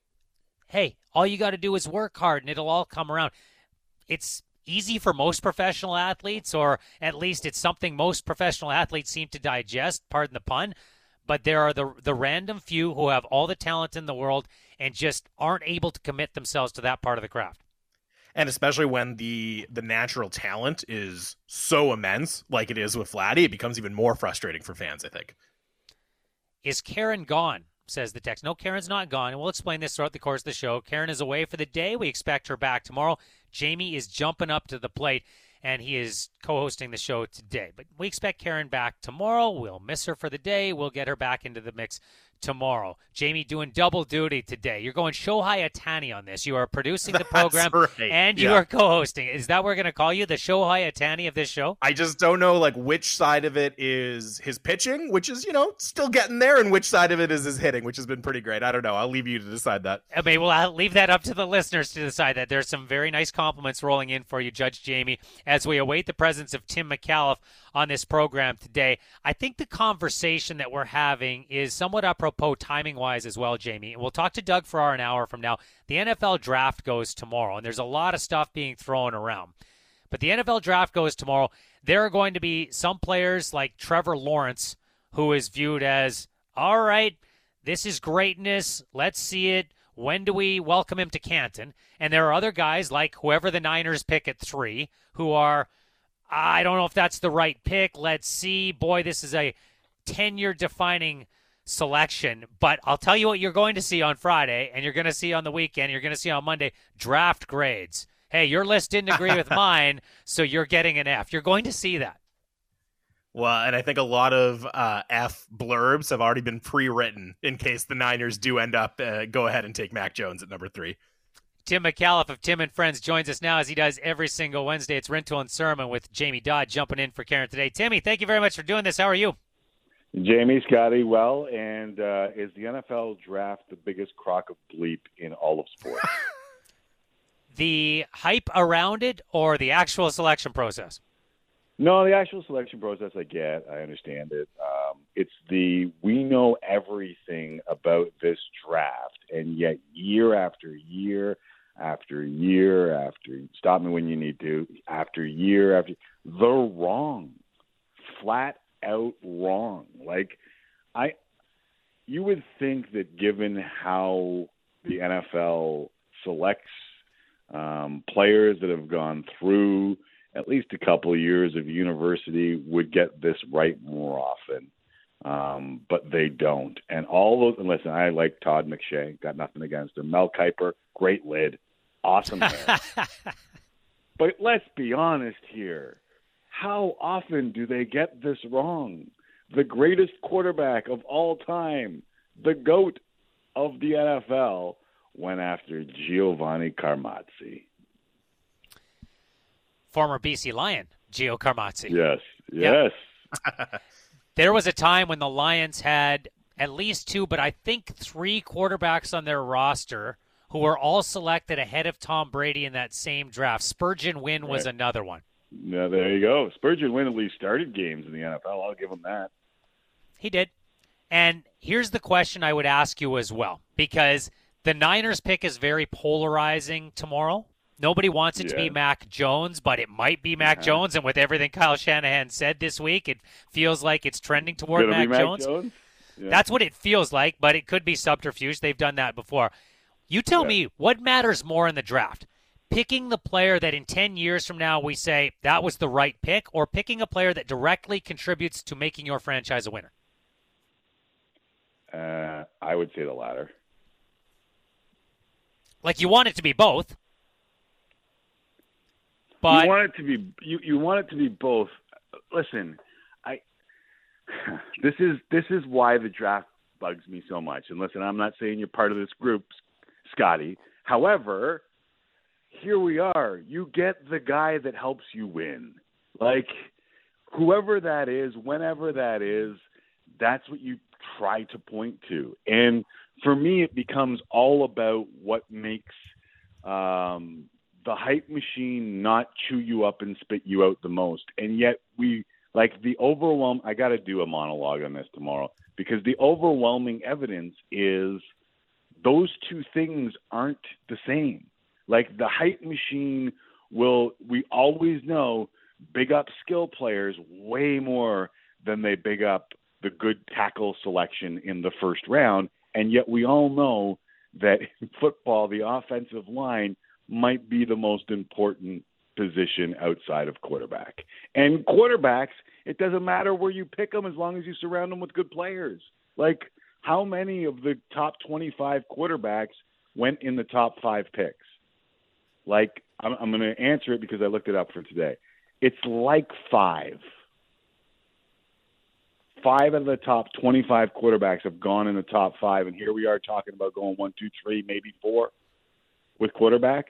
Hey, all you got to do is work hard and it'll all come around. It's easy for most professional athletes, or at least it's something most professional athletes seem to digest, pardon the pun, but there are the random few who have all the talent in the world and just aren't able to commit themselves to that part of the craft. And especially when the natural talent is so immense, like it is with Vladdy, it becomes even more frustrating for fans, I think. Is Karen gone? Says the text. No, Karen's not gone, and we'll explain this throughout the course of the show. Karen is away for the day. We expect her back tomorrow. Jamie is jumping up to the plate, and he is co-hosting the show today. But we expect Karen back tomorrow. We'll miss her for the day. We'll get her back into the mix tomorrow. Jamie doing double duty today. You're going Shohei Ohtani on this. You are producing the program and you are co-hosting. Is that what we're going to call you, the Shohei Ohtani of this show? I just don't know like which side of it is his pitching, which is, still getting there, and which side of it is his hitting, which has been pretty great. I don't know. I'll leave you to decide that. I mean, well, I'll leave that up to the listeners to decide that. There's some very nice compliments rolling in for you, Judge Jamie, as we await the presence of Tim McAuliffe on this program today. I think the conversation that we're having is somewhat apropos timing-wise as well, Jamie. And we'll talk to Doug Farrar an hour from now. The NFL draft goes tomorrow, and there's a lot of stuff being thrown around. But the NFL draft goes tomorrow. There are going to be some players like Trevor Lawrence who is viewed as, all right, this is greatness. Let's see it. When do we welcome him to Canton? And there are other guys like whoever the Niners pick at 3 who are, I don't know if that's the right pick. Let's see. Boy, this is a 10-year defining selection. But I'll tell you what you're going to see on Friday, and you're going to see on the weekend, you're going to see on Monday, draft grades. Hey, your list didn't agree with mine, so you're getting an F. You're going to see that. Well, and I think a lot of F blurbs have already been pre-written in case the Niners do end up go ahead and take Mac Jones at number 3. Tim McAuliffe of Tim and Friends joins us now as he does every single Wednesday. It's Rintoul and Sermon with Jamie Dodd jumping in for Karen today. Timmy, thank you very much for doing this. How are you? Jamie, Scotty, well, and is the NFL draft the biggest crock of bleep in all of sports? The hype around it or the actual selection process? No, the actual selection process I get. I understand it. It's we know everything about this draft, and yet year after year after year after, stop me when you need to, after year after, they're wrong. Flat out wrong. Like, you would think that given how the NFL selects players that have gone through at least a couple of years of university would get this right more often. But they don't. And all those, and listen, I like Todd McShay, got nothing against him. Mel Kiper, great lid, awesome hair. But let's be honest here. How often do they get this wrong? The greatest quarterback of all time, the GOAT of the NFL, went after Giovanni Carmazzi. Former BC Lion, Gio Carmazzi. Yes. Yep. There was a time when the Lions had at least 2, but I think 3 quarterbacks on their roster who were all selected ahead of Tom Brady in that same draft. Spurgeon Wynn was another one. Yeah, there you go. Spurgeon Wynn at least started games in the NFL. I'll give him that. He did. And here's the question I would ask you as well, because the Niners pick is very polarizing tomorrow. Nobody wants it to be Mac Jones, but it might be Mac Jones. And with everything Kyle Shanahan said this week, it feels like it's trending toward Mac Jones. Yeah. That's what it feels like, but it could be subterfuge. They've done that before. You tell me, what matters more in the draft? Picking the player that in 10 years from now we say that was the right pick, or picking a player that directly contributes to making your franchise a winner? I would say the latter. Like, you want it to be both. But you want it to be both. Listen, this is why the draft bugs me so much. And listen, I'm not saying you're part of this group, Scotty. However, here we are. You get the guy that helps you win. Like, whoever that is, whenever that is, that's what you try to point to. And for me, it becomes all about what makes the hype machine not chew you up and spit you out the most. And yet I got to do a monologue on this tomorrow, because the overwhelming evidence is those two things aren't the same. Like, the hype machine we always know, big up skill players way more than they big up the good tackle selection in the first round. And yet we all know that in football, the offensive line might be the most important position outside of quarterback. And quarterbacks, it doesn't matter where you pick them as long as you surround them with good players. Like, how many of the top 25 quarterbacks went in the top 5 picks? Like, I'm going to answer it because I looked it up for today. It's like 5. 5 out of the top 25 quarterbacks have gone in the top 5, and here we are talking about going 1, 2, 3, maybe 4 with quarterbacks.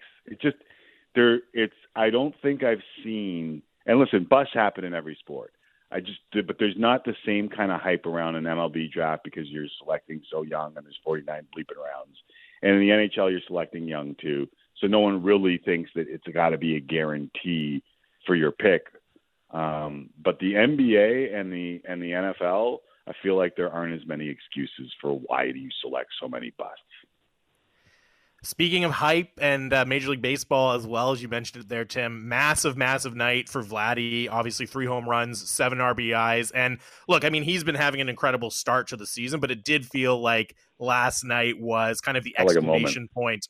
I don't think I've seen, and listen, busts happen in every sport. But there's not the same kind of hype around an MLB draft because you're selecting so young and there's 49 bleeping rounds. And in the NHL, you're selecting young too. So no one really thinks that it's got to be a guarantee for your pick. But the NBA and the NFL, I feel like there aren't as many excuses for why do you select so many busts. Speaking of hype and Major League Baseball as well, as you mentioned it there, Tim, massive night for Vladdy. Obviously 3 home runs, 7 RBIs. And look, I mean, he's been having an incredible start to the season, but it did feel like last night was kind of the exclamation point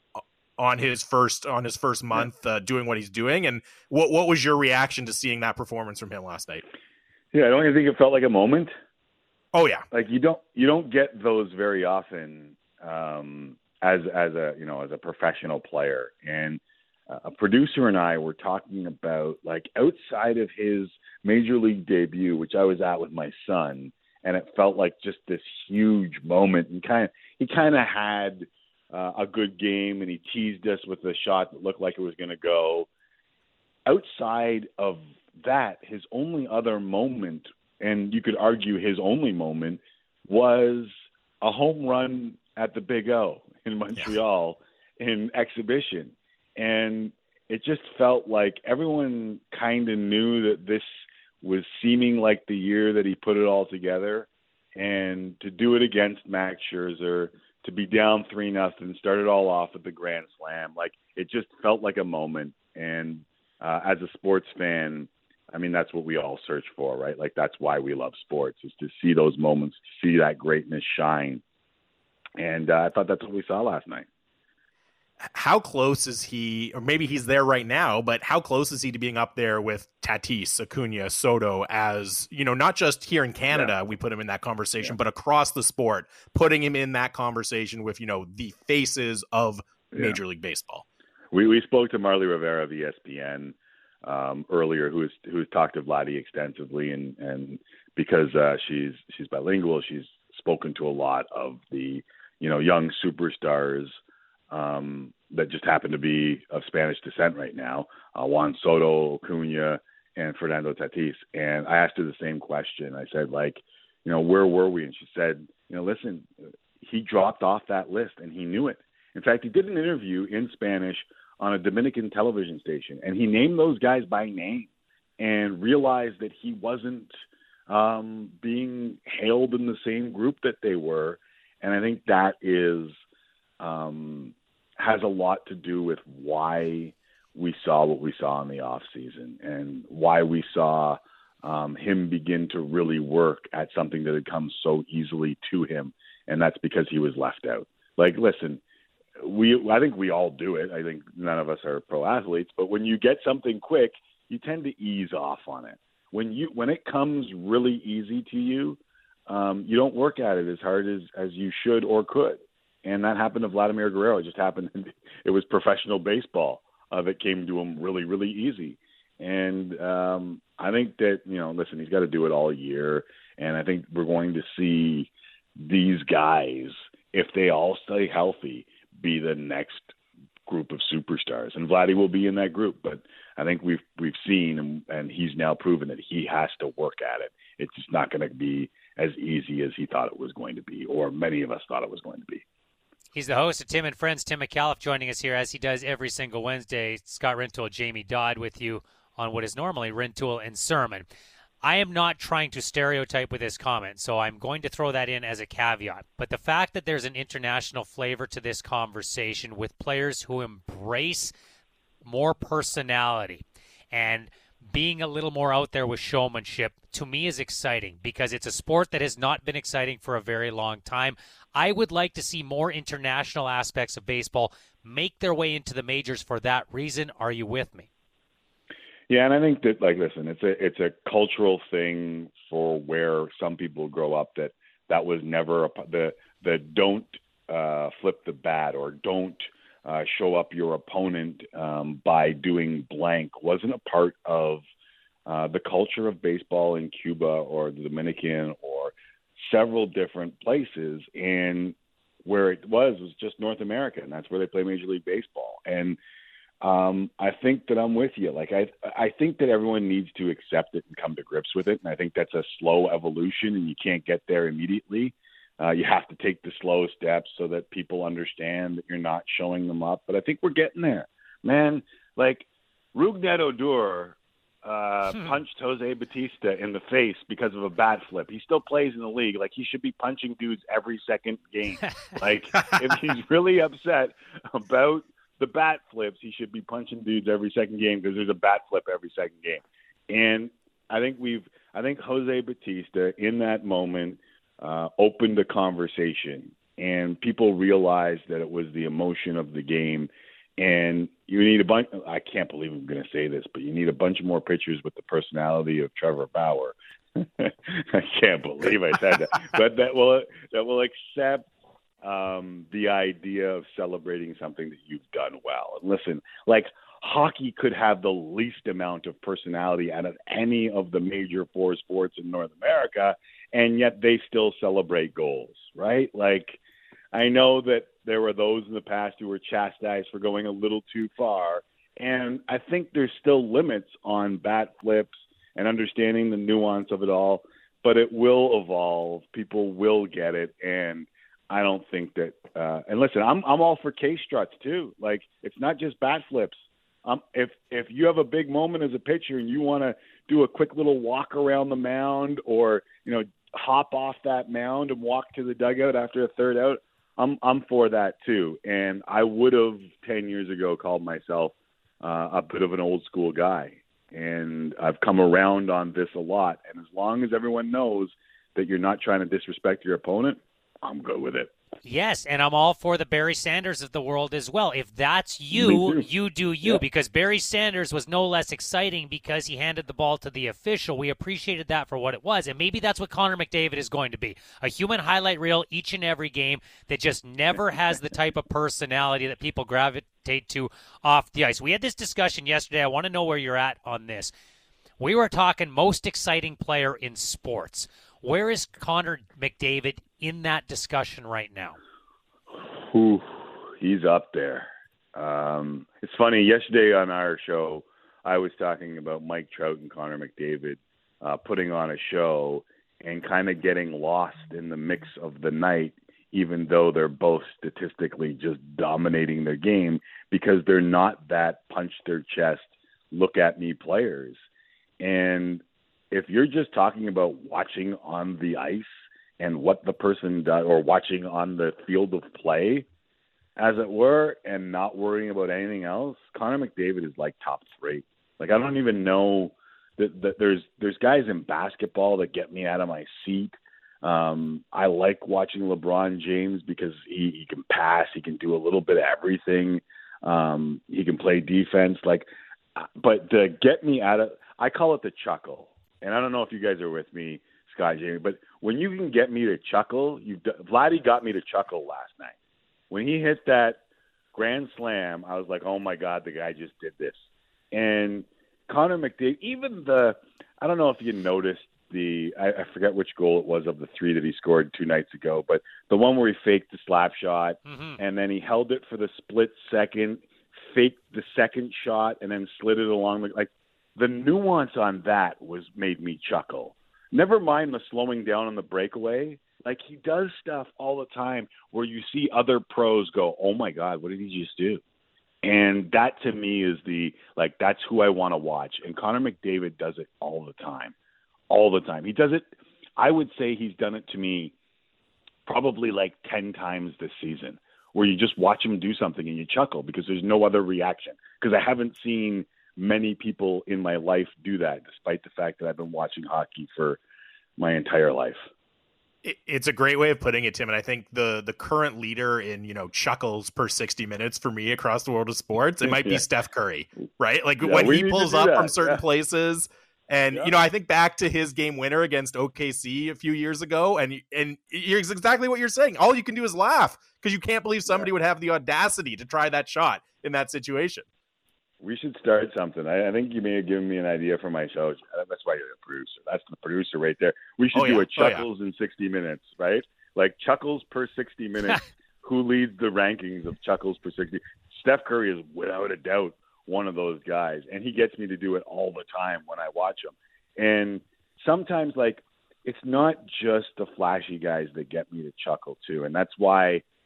on his first month doing what he's doing. And what was your reaction to seeing that performance from him last night? Yeah, I don't even think it felt like a moment. Oh yeah. Like you don't get those very often as a professional player. And a producer and I were talking about, like, outside of his major league debut, which I was at with my son, and it felt like just this huge moment. And he kind of had a good game, and he teased us with a shot that looked like it was going to go. Outside of that, his only other moment, and you could argue his only moment, was a home run at the Big O in Montreal in exhibition. And it just felt like everyone kind of knew that this was seeming like the year that he put it all together. And to do it against Max Scherzer, to be down 3-0, start it all off with the grand slam, like, it just felt like a moment. And as a sports fan, I mean, that's what we all search for, right? Like, that's why we love sports, is to see those moments, to see that greatness shine. And I thought that's what we saw last night. How close is he, or maybe he's there right now, but how close is he to being up there with Tatis, Acuna, Soto, as, you know, not just here in Canada, we put him in that conversation, but across the sport, putting him in that conversation with, you know, the faces of Major League Baseball? We spoke to Marly Rivera of ESPN earlier, who has talked to Vladdy extensively, and because she's bilingual, she's spoken to a lot of the, you know, young superstars that just happen to be of Spanish descent right now, Juan Soto, Acuna, and Fernando Tatis. And I asked her the same question. I said, like, you know, where were we? And she said, you know, listen, he dropped off that list and he knew it. In fact, he did an interview in Spanish on a Dominican television station, and he named those guys by name and realized that he wasn't being hailed in the same group that they were. And I think that is has a lot to do with why we saw what we saw in the off season, and why we saw him begin to really work at something that had come so easily to him. And that's because he was left out. Like, listen, I think we all do it. I think none of us are pro athletes, but when you get something quick, you tend to ease off on it. When it comes really easy to you, you don't work at it as hard as you should or could. And that happened to Vladimir Guerrero. It just happened. It was professional baseball that came to him really, really easy. And I think that, you know, listen, he's got to do it all year. And I think we're going to see these guys, if they all stay healthy, be the next group of superstars. And Vladdy will be in that group. But I think we've seen, and he's now proven that he has to work at it. It's just not going to be as easy as he thought it was going to be, or many of us thought it was going to be. He's the host of Tim and Friends. Tim McAuliffe joining us here, as he does every single Wednesday. Scott Rintoul, Jamie Dodd with you on what is normally Rintoul and Sermon. I am not trying to stereotype with this comment, so I'm going to throw that in as a caveat. But the fact that there's an international flavor to this conversation with players who embrace more personality and being a little more out there with showmanship, to me, is exciting, because it's a sport that has not been exciting for a very long time. I would like to see more international aspects of baseball make their way into the majors for that reason. Are you with me? Yeah, and I think that, like, listen, it's a cultural thing for where some people grow up that was never the don't flip the bat, or don't show up your opponent by doing blank, wasn't a part of the culture of baseball in Cuba or the Dominican or several different places. And where it was just North America, and that's where they play Major League Baseball. And I think that I'm with you. Like, I think that everyone needs to accept it and come to grips with it. And I think that's a slow evolution, and you can't get there immediately. You have to take the slow steps so that people understand that you're not showing them up. But I think we're getting there, man. Like, Rougned Odor punched Jose Batista in the face because of a bat flip. He still plays in the league. Like, he should be punching dudes every second game. Like, if he's really upset about the bat flips, he should be punching dudes every second game because there's a bat flip every second game. And I think Jose Batista in that moment opened the conversation, and people realized that it was the emotion of the game. And you need a bunch. I can't believe I'm going to say this, but you need a bunch more pitchers with the personality of Trevor Bauer. I can't believe I said that, but that will accept the idea of celebrating something that you've done well. And listen, like, hockey could have the least amount of personality out of any of the major four sports in North America, and yet they still celebrate goals, right? Like, I know that there were those in the past who were chastised for going a little too far, and I think there's still limits on bat flips and understanding the nuance of it all, but it will evolve. People will get it, and I don't think that and listen, I'm all for K-struts too. Like, it's not just bat flips. If you have a big moment as a pitcher and you want to do a quick little walk around the mound, or, you know, hop off that mound and walk to the dugout after a third out, I'm for that too. And I would have 10 years ago called myself a bit of an old school guy. And I've come around on this a lot. And as long as everyone knows that you're not trying to disrespect your opponent, I'm good with it. Yes, and I'm all for the Barry Sanders of the world as well. If that's you, you do you, because Barry Sanders was no less exciting because he handed the ball to the official. We appreciated that for what it was, and maybe that's what Connor McDavid is going to be. A human highlight reel each and every game that just never has the type of personality that people gravitate to off the ice. We had this discussion yesterday. I want to know where you're at on this. We were talking most exciting player in sports. Where is Connor McDavid in that discussion right now? Ooh, he's up there. It's funny. Yesterday on our show, I was talking about Mike Trout and Connor McDavid putting on a show and kind of getting lost in the mix of the night, even though they're both statistically just dominating their game, because they're not that punch their chest, look at me players. And if you're just talking about watching on the ice and what the person does, or watching on the field of play, as it were, and not worrying about anything else, Connor McDavid is like top 3. Like, I don't even know that there's guys in basketball that get me out of my seat. I like watching LeBron James because he can pass, he can do a little bit of everything. He can play defense, but to get me out of, I call it the chuckle. And I don't know if you guys are with me, Scott, Jamie, but when you can get me to chuckle, Vladdy got me to chuckle last night. When he hit that grand slam, I was like, oh my God, the guy just did this. And Connor McDavid, I don't know if you noticed I forget which goal it was of the 3 that he scored 2 nights ago, but the one where he faked the slap shot, and then he held it for the split second, faked the second shot, and then slid it along the nuance on that made me chuckle. Never mind the slowing down on the breakaway. Like, he does stuff all the time where you see other pros go, oh my God, what did he just do? And that to me is that's who I want to watch. And Connor McDavid does it all the time. All the time. He does it, I would say he's done it to me probably 10 times this season, where you just watch him do something and you chuckle because there's no other reaction. Because I haven't seen many people in my life do that, despite the fact that I've been watching hockey for my entire life. It's a great way of putting it, Tim. And I think the current leader in, chuckles per 60 minutes for me across the world of sports, it might be Steph Curry, right? When he pulls up from certain places. And, I think back to his game winner against OKC a few years ago, and here's exactly what you're saying. All you can do is laugh because you can't believe somebody would have the audacity to try that shot in that situation. We should start something. I think you may have given me an idea for my show. That's why you're the producer. That's the producer right there. We should do a chuckles in 60 minutes, right? Like chuckles per 60 minutes. Who leads the rankings of chuckles per 60? Steph Curry is without a doubt one of those guys, and he gets me to do it all the time when I watch him. And sometimes, it's not just the flashy guys that get me to chuckle too, and that's why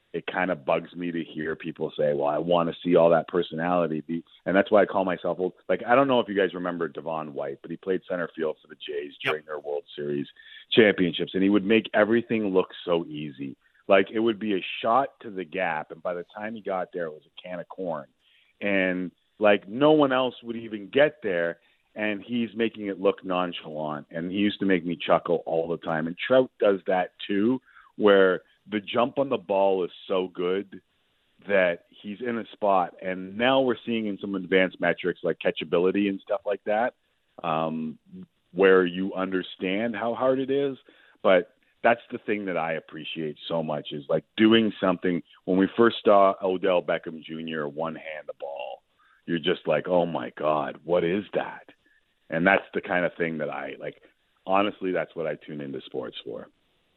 it kind of bugs me to hear people say, well, I want to see all that personality. And that's why I call myself old. Like, I don't know if you guys remember Devon White, but he played center field for the Jays during their World Series championships, and he would make everything look so easy. Like, it would be a shot to the gap, and by the time he got there, it was a can of corn. And, like, no one else would even get there, and he's making it look nonchalant. And he used to make me chuckle all the time. And Trout does that too, where the jump on the ball is so good that he's in a spot. And now we're seeing in some advanced metrics like catchability and stuff like that, where you understand how hard it is. But that's the thing that I appreciate so much, is like doing something. When we first saw Odell Beckham Jr. one-hand the ball, you're just like, oh my God, what is that? And that's the kind of thing that I like. Honestly, that's what I tune into sports for.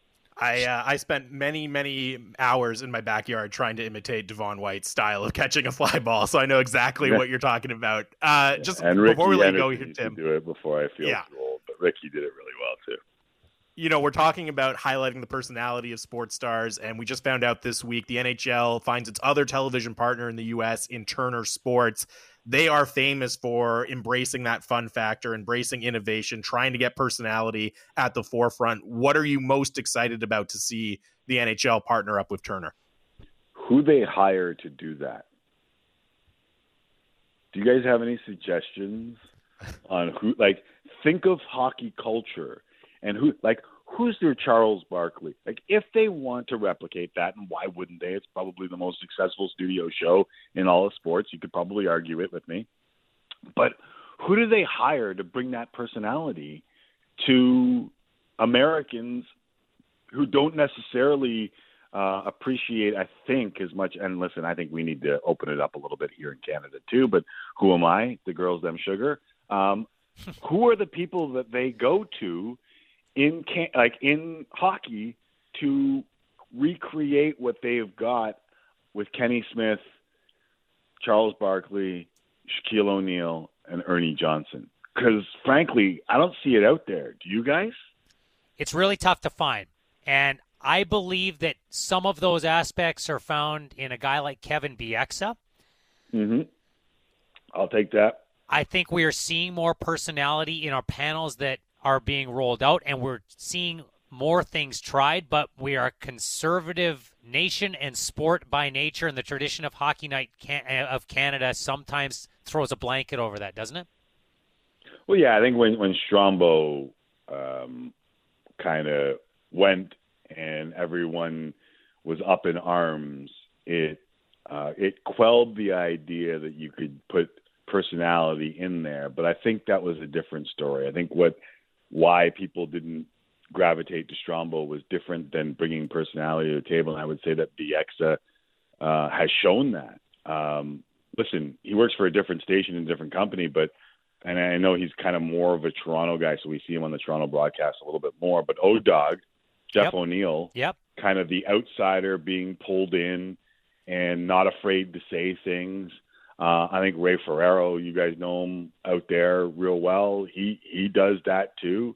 I spent many hours in my backyard trying to imitate Devon White's style of catching a fly ball, so I know exactly what you're talking about. Just and before we let Ricky go here, used Tim. to do it before I feel too old, but Ricky did it really well too. You know, we're talking about highlighting the personality of sports stars, and we just found out this week the NHL finds its other television partner in the U.S. in Turner Sports. They are famous for embracing that fun factor, embracing innovation, trying to get personality at the forefront. What are you most excited about to see the NHL partner up with Turner? Who they hire to do that? Do you guys have any suggestions on who? Like, think of hockey culture and who's their Charles Barkley? Like, if they want to replicate that, and why wouldn't they? It's probably the most successful studio show in all of sports. You could probably argue it with me. But who do they hire to bring that personality to Americans who don't necessarily appreciate, I think, as much? And listen, I think we need to open it up a little bit here in Canada too, but who am I? The girls, them sugar. Who are the people that they go to in hockey to recreate what they've got with Kenny Smith, Charles Barkley, Shaquille O'Neal, and Ernie Johnson? Because, frankly, I don't see it out there. Do you guys? It's really tough to find. And I believe that some of those aspects are found in a guy like Kevin Bieksa. Mm-hmm. I'll take that. I think we are seeing more personality in our panels that are being rolled out, and we're seeing more things tried, but we are a conservative nation and sport by nature, and the tradition of Hockey Night of Canada sometimes throws a blanket over that, doesn't it? Well, yeah, I think when Strombo kind of went and everyone was up in arms, it quelled the idea that you could put personality in there. But I think that was a different story. I think why people didn't gravitate to Strombo was different than bringing personality to the table. And I would say that Bieksa has shown that. Listen, he works for a different station and a different company, and I know he's kind of more of a Toronto guy, so we see him on the Toronto broadcast a little bit more. But O-Dog, Jeff O'Neill, kind of the outsider being pulled in and not afraid to say things. I think Ray Ferraro, you guys know him out there real well. He does that too.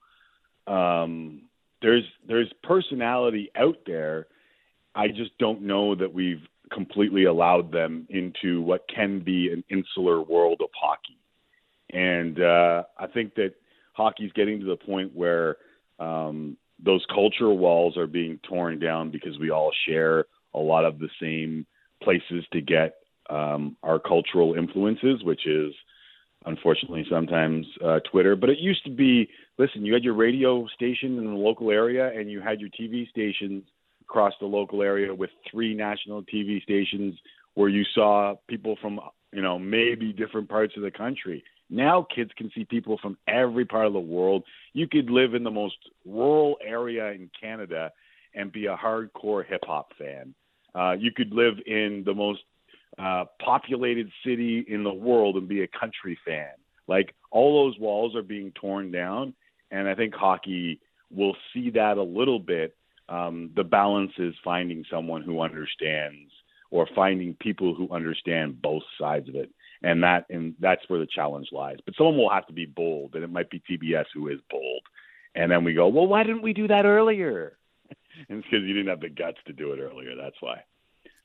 There's personality out there. I just don't know that we've completely allowed them into what can be an insular world of hockey. And I think that hockey's getting to the point where those cultural walls are being torn down because we all share a lot of the same places to get our cultural influences, which is unfortunately sometimes Twitter. But it used to be, listen, you had your radio station in the local area and you had your TV stations across the local area with 3 national TV stations where you saw people from, maybe different parts of the country. Now kids can see people from every part of the world. You could live in the most rural area in Canada and be a hardcore hip-hop fan. You could live in the most populated city in the world and be a country fan. Like, all those walls are being torn down, and I think hockey will see that a little bit. The balance is finding someone who understands, or finding people who understand both sides of it. And that's where the challenge lies. But someone will have to be bold, and it might be TBS who is bold. And then we go, well, why didn't we do that earlier? And it's because you didn't have the guts to do it earlier. That's why.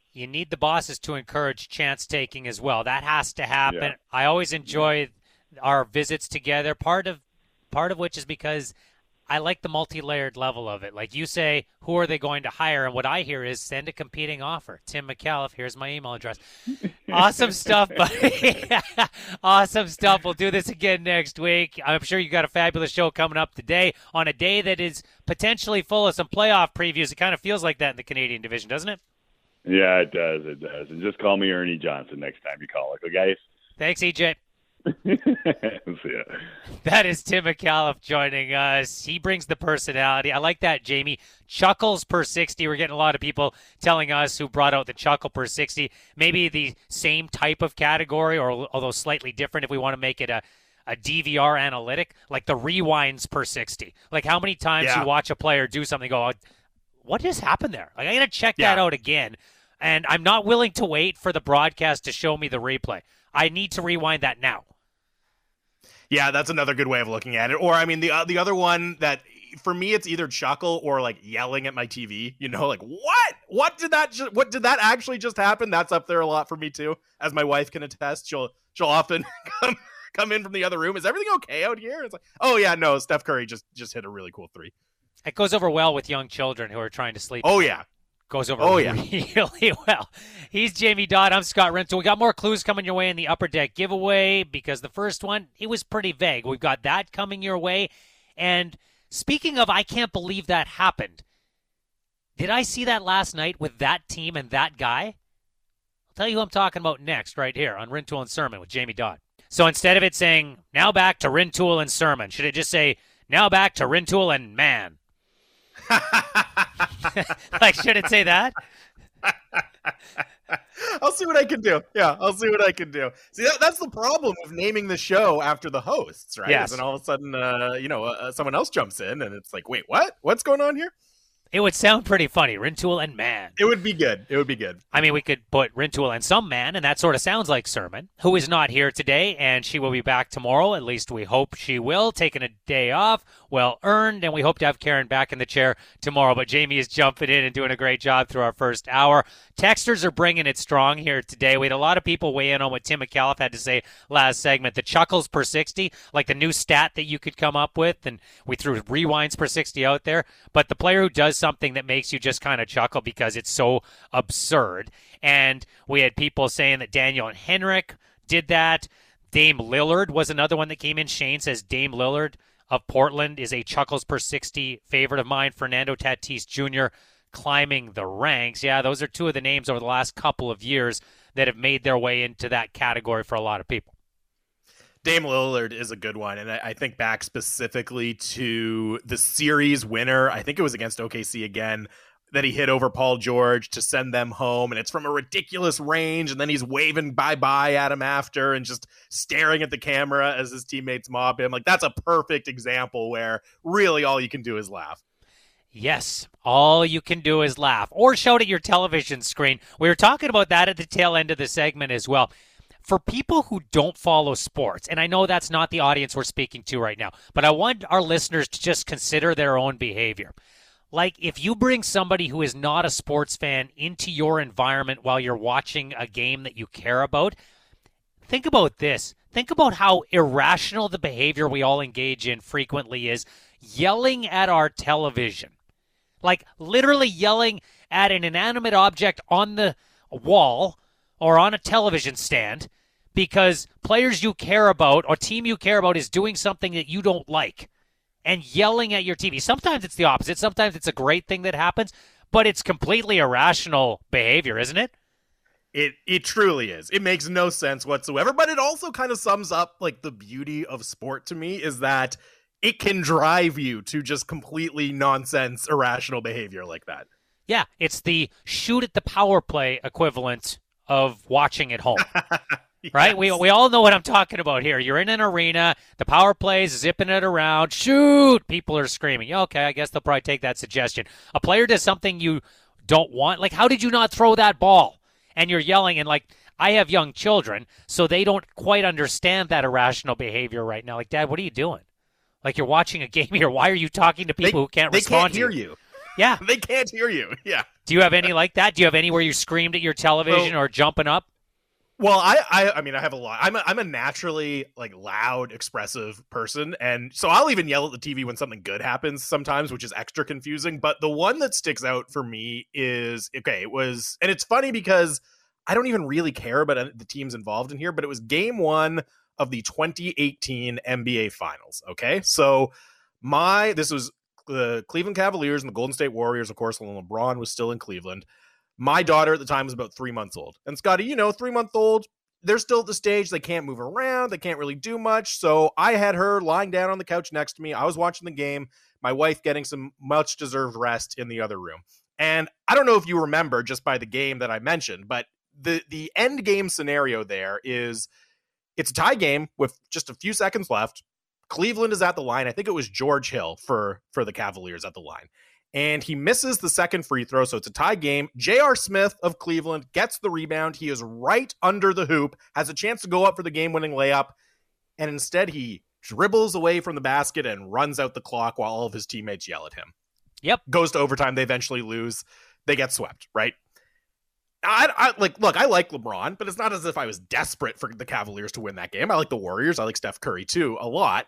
You need the bosses to encourage chance taking as well. That has to happen. Yeah. I always enjoy our visits together. Part of which is because I like the multi-layered level of it. Like you say, who are they going to hire? And what I hear is send a competing offer. Tim McAuliffe, here's my email address. Awesome stuff, buddy. Awesome stuff. We'll do this again next week. I'm sure you got a fabulous show coming up today on a day that is potentially full of some playoff previews. It kind of feels like that in the Canadian division, doesn't it? Yeah, it does. It does. And just call me Ernie Johnson next time you call. Okay, guys? Thanks, EJ. See ya. That is Tim McAuliffe joining us. He brings the personality. I like that, Jamie. Chuckles per 60. We're getting a lot of people telling us who brought out the chuckle per 60. Maybe the same type of category, or although slightly different if we want to make it a DVR analytic, like the rewinds per 60. Like how many times you watch a player do something, go, what just happened there? Like I got to check that out again. And I'm not willing to wait for the broadcast to show me the replay. I need to rewind that now. Yeah, that's another good way of looking at it. Or, I mean, the other one that, for me, it's either chuckle or, like, yelling at my TV. You know, like, what? What did that actually just happen? That's up there a lot for me, too. As my wife can attest, she'll often come in from the other room. Is everything okay out here? It's like, oh, yeah, no, Steph Curry just hit a really cool three. It goes over well with young children who are trying to sleep. Oh, yeah. Goes over really well. He's Jamie Dodd. I'm Scott Renton. We got more clues coming your way in the Upper Deck giveaway because the first one, it was pretty vague. We've got that coming your way. And speaking of, I can't believe that happened. Did I see that last night with that team and that guy? I'll tell you who I'm talking about next right here on Rintoul and Sermon with Jamie Dodd. So instead of it saying, now back to Rintoul and Sermon, should it just say, now back to Rintoul and Man? Like, should it say that? I'll see what I can do. Yeah, I'll see what I can do. See, that's the problem of naming the show after the hosts, right? Yes. And all of a sudden, someone else jumps in, and it's like, wait, what? What's going on here? It would sound pretty funny. Rintoul and Man. It would be good. It would be good. I mean, we could put Rintoul and some man, and that sort of sounds like Sermon, who is not here today, and she will be back tomorrow. At least we hope she will. Taking a day off, well earned, and we hope to have Karen back in the chair tomorrow. But Jamie is jumping in and doing a great job through our first hour. Texters are bringing it strong here today. We had a lot of people weigh in on what Tim McAuliffe had to say last segment. The chuckles per 60, like the new stat that you could come up with, and we threw rewinds per 60 out there. But the player who does something that makes you just kind of chuckle because it's so absurd. And we had people saying that Daniel and Henrik did that. Dame Lillard was another one that came in. Shane says Dame Lillard of Portland is a chuckles per 60 favorite of mine. Fernando Tatis Jr. climbing the ranks. Yeah, those are two of the names over the last couple of years that have made their way into that category for a lot of people. Dame Lillard is a good one, and I think back specifically to the series winner. I think it was against OKC again, that he hit over Paul George to send them home, and it's from a ridiculous range, and then he's waving bye-bye at him after and just staring at the camera as his teammates mob him. Like, that's a perfect example where really all you can do is laugh. Yes, all you can do is laugh or shout at your television screen. We were talking about that at the tail end of the segment as well. For people who don't follow sports, and I know that's not the audience we're speaking to right now, but I want our listeners to just consider their own behavior. Like, if you bring somebody who is not a sports fan into your environment while you're watching a game that you care about, think about this. Think about how irrational the behavior we all engage in frequently is, yelling at our television. Like, literally yelling at an inanimate object on the wall or on a television stand because players you care about or team you care about is doing something that you don't like, and yelling at your TV. Sometimes it's the opposite. Sometimes it's a great thing that happens, but it's completely irrational behavior, isn't it? It truly is. It makes no sense whatsoever, but it also kind of sums up like the beauty of sport to me is that it can drive you to just completely nonsense, irrational behavior like that. Yeah, it's the shoot at the power play equivalent of watching at home. Yes. Right? We all know what I'm talking about here. You're in an arena, the power play's zipping it around, shoot! People are screaming. Yeah, okay, I guess they'll probably take that suggestion. A player does something you don't want. Like, how did you not throw that ball? And you're yelling, and like, I have young children, so they don't quite understand that irrational behavior right now. Like, Dad, what are you doing? Like, you're watching a game here. Why are you talking to people who can't respond to you? They can't hear you. Yeah. They can't hear you. Yeah. Do you have any like that? Do you have any where you screamed at your television or jumping up? Well, I mean, I have a lot. I'm a naturally like loud, expressive person, and so I'll even yell at the TV when something good happens sometimes, which is extra confusing. But the one that sticks out for me is it was, and it's funny because I don't even really care about the teams involved in here, but it was Game 1 of the 2018 NBA Finals. Okay, so this was the Cleveland Cavaliers and the Golden State Warriors, of course, when LeBron was still in Cleveland. My daughter at the time was about 3 months old. And Scotty, 3-month-old, they're still at the stage. They can't move around. They can't really do much. So I had her lying down on the couch next to me. I was watching the game. My wife getting some much-deserved rest in the other room. And I don't know if you remember just by the game that I mentioned, but the end game scenario there is it's a tie game with just a few seconds left. Cleveland is at the line. I think it was George Hill for the Cavaliers at the line. And he misses the second free throw, so it's a tie game. J.R. Smith of Cleveland gets the rebound. He is right under the hoop, has a chance to go up for the game-winning layup, and instead he dribbles away from the basket and runs out the clock while all of his teammates yell at him. Yep. Goes to overtime. They eventually lose. They get swept, right? I like LeBron, but it's not as if I was desperate for the Cavaliers to win that game. I like the Warriors. I like Steph Curry, too, a lot.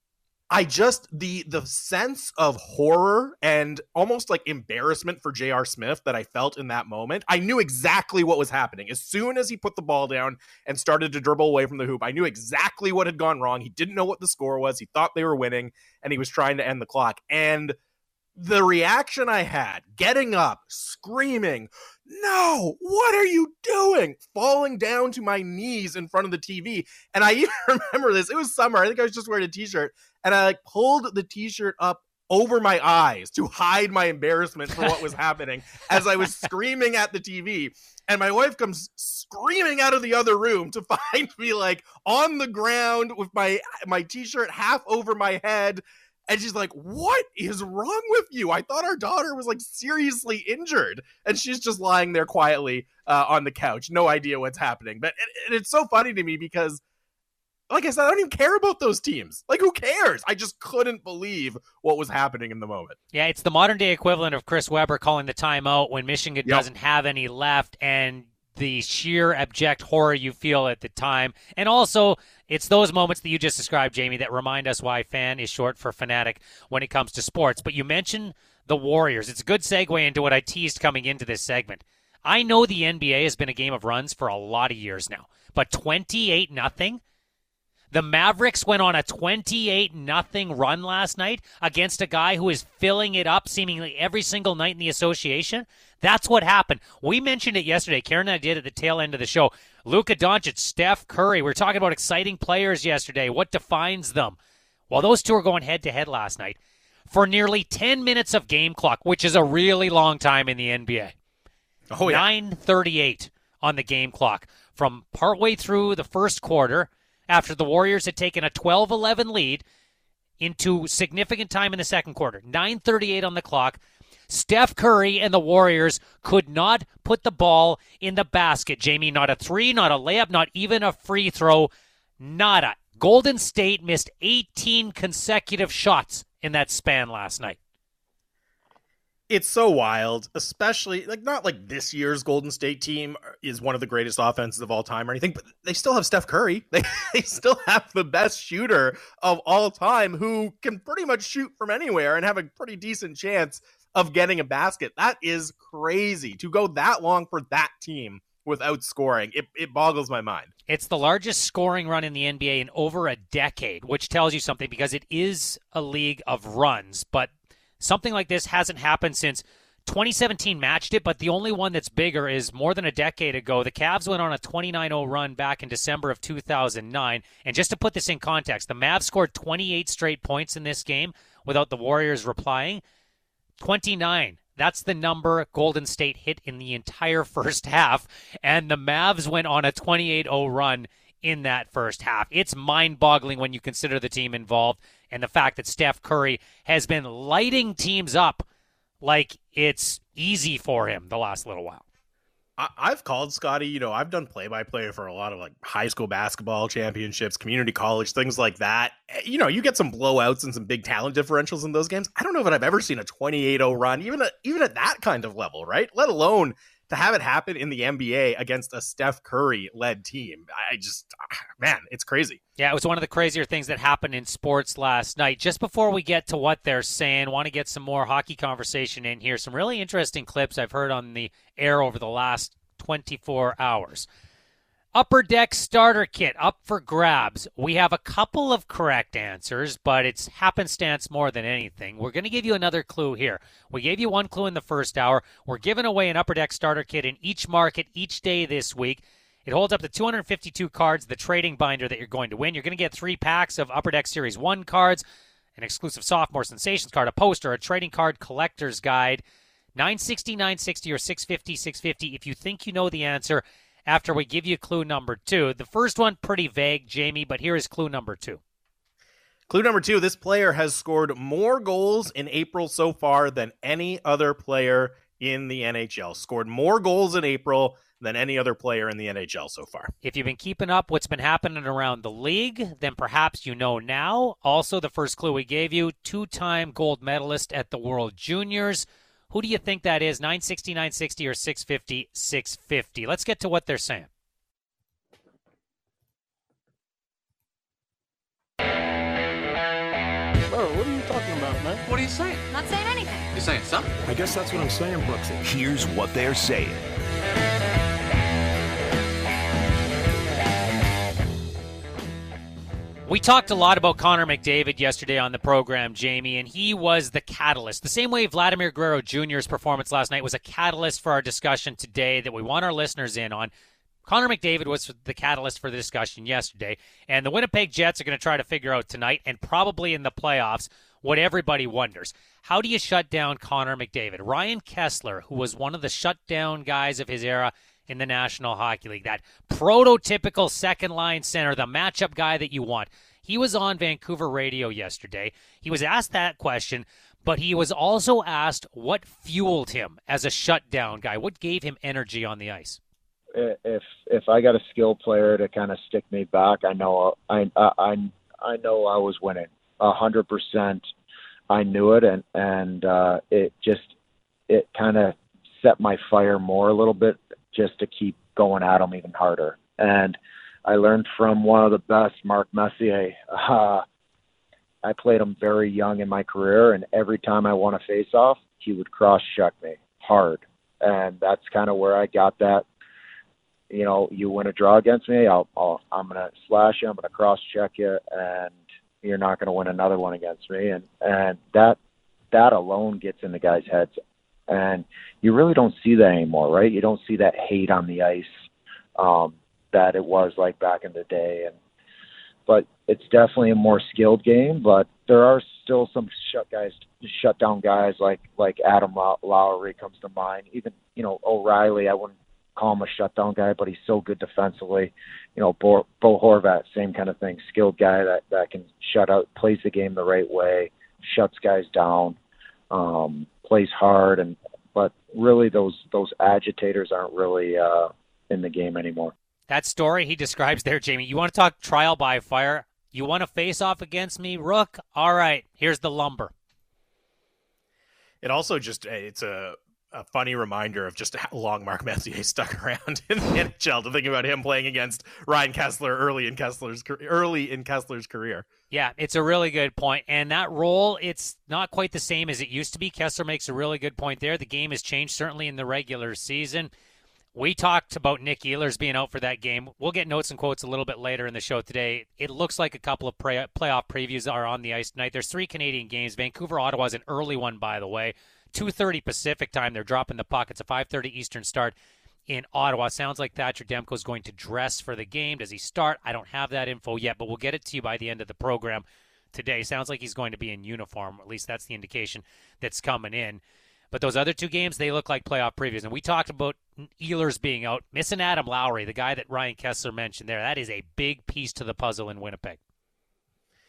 I just, the sense of horror and almost like embarrassment for J.R. Smith that I felt in that moment, I knew exactly what was happening. As soon as he put the ball down and started to dribble away from the hoop, I knew exactly what had gone wrong. He didn't know what the score was. He thought they were winning, and he was trying to end the clock. And the reaction I had, getting up, screaming, "No, what are you doing?" Falling down to my knees in front of the TV. And I even remember this. It was summer. I think I was just wearing a t-shirt. And I pulled the t-shirt up over my eyes to hide my embarrassment for what was happening as I was screaming at the TV. And my wife comes screaming out of the other room to find me like on the ground with my t-shirt half over my head. And she's like, "What is wrong with you? I thought our daughter was like seriously injured." And she's just lying there quietly on the couch. No idea what's happening. But it's so funny to me because, like I said, I don't even care about those teams. Like, who cares? I just couldn't believe what was happening in the moment. Yeah, it's the modern-day equivalent of Chris Webber calling the timeout when Michigan doesn't have any left, and the sheer abject horror you feel at the time. And also, it's those moments that you just described, Jamie, that remind us why fan is short for fanatic when it comes to sports. But you mentioned the Warriors. It's a good segue into what I teased coming into this segment. I know the NBA has been a game of runs for a lot of years now, but 28-0? The Mavericks went on a 28-0 run last night against a guy who is filling it up seemingly every single night in the association. That's what happened. We mentioned it yesterday. Karen and I did at the tail end of the show. Luka Doncic, Steph Curry. We were talking about exciting players yesterday. What defines them? Well, those two are going head-to-head last night for nearly 10 minutes of game clock, which is a really long time in the NBA. Oh, yeah. 9:38 on the game clock from partway through the first quarter, after the Warriors had taken a 12-11 lead into significant time in the second quarter. 9:38 on the clock. Steph Curry and the Warriors could not put the ball in the basket, Jamie. Not a three, not a layup, not even a free throw. Nada. Golden State missed 18 consecutive shots in that span last night. It's so wild, especially not like this year's Golden State team is one of the greatest offenses of all time or anything, but they still have Steph Curry. They still have the best shooter of all time who can pretty much shoot from anywhere and have a pretty decent chance of getting a basket. That is crazy to go that long for that team without scoring. It boggles my mind. It's the largest scoring run in the NBA in over a decade, which tells you something because it is a league of runs, but something like this hasn't happened since 2017 matched it, but the only one that's bigger is more than a decade ago. The Cavs went on a 29-0 run back in December of 2009. And just to put this in context, the Mavs scored 28 straight points in this game without the Warriors replying. 29. That's the number Golden State hit in the entire first half. And the Mavs went on a 28-0 run in that first half. It's mind-boggling when you consider the team involved and the fact that Steph Curry has been lighting teams up like it's easy for him the last little while. I've called Scotty, I've done play-by-play for a lot of like high school basketball championships, community college, things like that. You get some blowouts and some big talent differentials in those games. I don't know that I've ever seen a 28-0 run, even at that kind of level, right? Let alone to have it happen in the NBA against a Steph Curry-led team. Man, it's crazy. Yeah, it was one of the crazier things that happened in sports last night. Just before we get to what they're saying, want to get some more hockey conversation in here. Some really interesting clips I've heard on the air over the last 24 hours. Upper Deck starter kit up for grabs. We have a couple of correct answers, but it's happenstance more than anything. We're going to give you another clue here. We gave you one clue in the first hour. We're giving away an Upper Deck starter kit in each market each day this week. It holds up to 252 cards, the trading binder that you're going to win. You're going to get 3 packs of Upper Deck Series 1 cards, an exclusive Sophomore Sensations card, a poster, a trading card collector's guide. $960, $960, or $650, $650 if you think you know the answer after we give you clue number 2. The first one, pretty vague, Jamie, but here is clue number 2. Clue number 2, this player has scored more goals in April so far than any other player in the NHL. Scored more goals in April than any other player in the NHL so far. If you've been keeping up what's been happening around the league, then perhaps you know now. Also, the first clue we gave you, 2-time gold medalist at the World Juniors. Who do you think that is? 960, 960, or 650, 650? Let's get to what they're saying. Bro, what are you talking about, man? What are you saying? Not saying anything. You're saying something. I guess that's what I'm saying, Brooksy. Here's what they're saying. We talked a lot about Connor McDavid yesterday on the program, Jamie, and he was the catalyst. The same way Vladimir Guerrero Jr.'s performance last night was a catalyst for our discussion today that we want our listeners in on. Connor McDavid was the catalyst for the discussion yesterday, and the Winnipeg Jets are going to try to figure out tonight and probably in the playoffs what everybody wonders. How do you shut down Connor McDavid? Ryan Kesler, who was one of the shutdown guys of his era in the National Hockey League, that prototypical second-line center, the matchup guy that you want. He was on Vancouver radio yesterday. He was asked that question, but he was also asked what fueled him as a shutdown guy. What gave him energy on the ice? If I got a skilled player to kind of stick me back, I know I was winning 100%. I knew it, and it kind of set my fire more a little bit, just to keep going at him even harder. And I learned from one of the best, Mark Messier. I played him very young in my career, and every time I won a face-off, he would cross-check me hard. And that's kind of where I got that. You win a draw against me, I'm going to slash you, I'm going to cross-check you, and you're not going to win another one against me. And that alone gets in the guys' heads. And you really don't see that anymore, right? You don't see that hate on the ice that it was like back in the day. But it's definitely a more skilled game. But there are still some shutdown guys like Adam Lowry comes to mind. Even O'Reilly, I wouldn't call him a shutdown guy, but he's so good defensively. Bo Horvat, same kind of thing, skilled guy that can shut out, plays the game the right way, shuts guys down. Plays hard, but really those agitators aren't really in the game anymore. That story he describes there, Jamie, you want to talk trial by fire? You want to face off against me, Rook? All right, here's the lumber. It also it's a funny reminder of just how long Mark Messier stuck around in the NHL, to think about him playing against Ryan Kesler early in Kessler's career. Yeah, it's a really good point. And that role, it's not quite the same as it used to be. Kesler makes a really good point there. The game has changed, certainly in the regular season. We talked about Nick Ehlers being out for that game. We'll get notes and quotes a little bit later in the show today. It looks like a couple of playoff previews are on the ice tonight. There's 3 Canadian games. Vancouver-Ottawa is an early one, by the way. 2:30 Pacific time. They're dropping the puck. It's a 5:30 Eastern start in Ottawa. Sounds like Thatcher Demko is going to dress for the game. Does he start? I don't have that info yet, but we'll get it to you by the end of the program today. Sounds like he's going to be in uniform. At least that's the indication that's coming in. But those other 2 games, they look like playoff previews. And we talked about Ehlers being out. Missing Adam Lowry, the guy that Ryan Kesler mentioned there. That is a big piece to the puzzle in Winnipeg.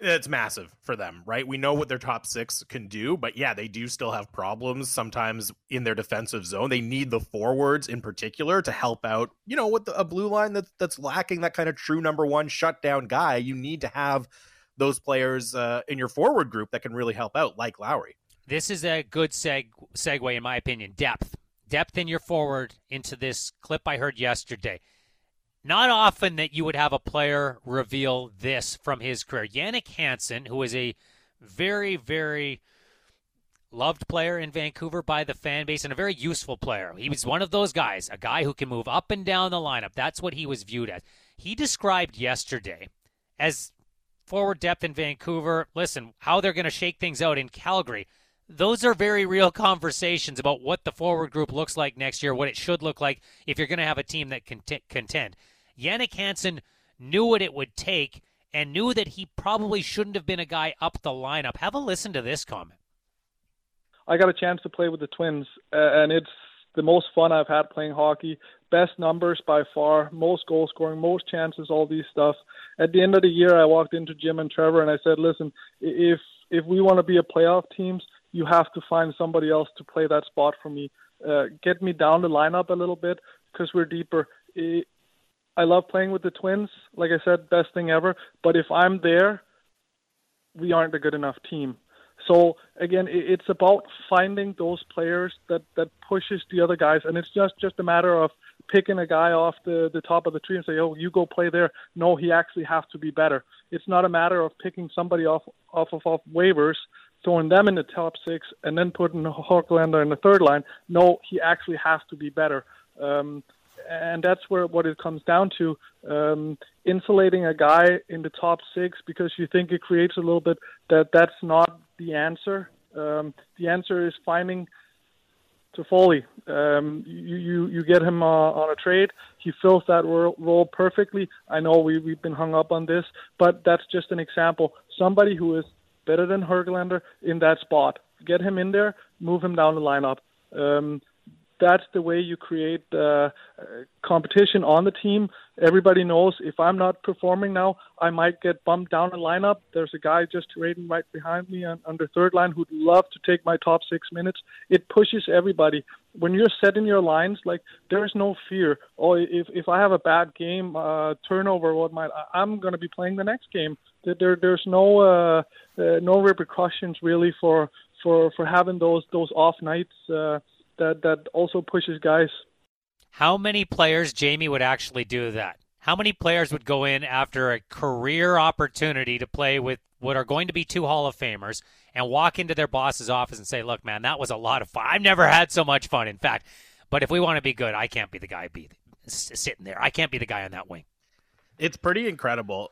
It's massive for them, right? We know what their top six can do, but yeah, they do still have problems sometimes in their defensive zone. They need the forwards in particular to help out, with a blue line that's lacking that kind of true number one shutdown guy. You need to have those players in your forward group that can really help out, like Lowry. This is a good segue, in my opinion. Depth in your forward into this clip I heard yesterday. Not often that you would have a player reveal this from his career. Jannik Hansen, who is a very, very loved player in Vancouver by the fan base and a very useful player. He was one of those guys, a guy who can move up and down the lineup. That's what he was viewed as. He described yesterday as forward depth in Vancouver. Listen, how they're going to shake things out in Calgary. Those are very real conversations about what the forward group looks like next year, what it should look like if you're going to have a team that can contend. Jannik Hansen knew what it would take and knew that he probably shouldn't have been a guy up the lineup. Have a listen to this comment. I got a chance to play with the Twins, and it's the most fun I've had playing hockey. Best numbers by far, most goal scoring, most chances, all these stuff. At the end of the year, I walked into Jim and Trevor and I said, listen, if we want to be a playoff team, you have to find somebody else to play that spot for me. Get me down the lineup a little bit because we're deeper. I love playing with the Twins. Like I said, best thing ever. But if I'm there, we aren't a good enough team. So, again, it's about finding those players that pushes the other guys. And it's just a matter of picking a guy off the top of the tree and say, oh, you go play there. No, he actually has to be better. It's not a matter of picking somebody off waivers, throwing them in the top six, and then putting Höglander in the third line. No, he actually has to be better. And that's what it comes down to, insulating a guy in the top six because you think it creates a little bit that's not the answer. The answer is finding Toffoli. You get him on a trade. He fills that role perfectly. I know we've been hung up on this, but that's just an example. Somebody who is better than Höglander in that spot. Get him in there, move him down the lineup. That's the way you create competition on the team. Everybody knows if I'm not performing now, I might get bumped down the lineup. There's a guy just raiding right behind me on the third line who'd love to take my top 6 minutes. It pushes everybody. When you're setting your lines, there's no fear. Oh, if I have a bad game, turnover, I'm going to be playing the next game. There's no repercussions really for having those off nights. That also pushes guys. How many players, Jamie, would actually do that? How many players would go in after a career opportunity to play with what are going to be 2 Hall of Famers and walk into their boss's office and say, look, man, that was a lot of fun. I've never had so much fun, in fact. But if we want to be good, I can't be the guy sitting there. I can't be the guy on that wing. It's pretty incredible.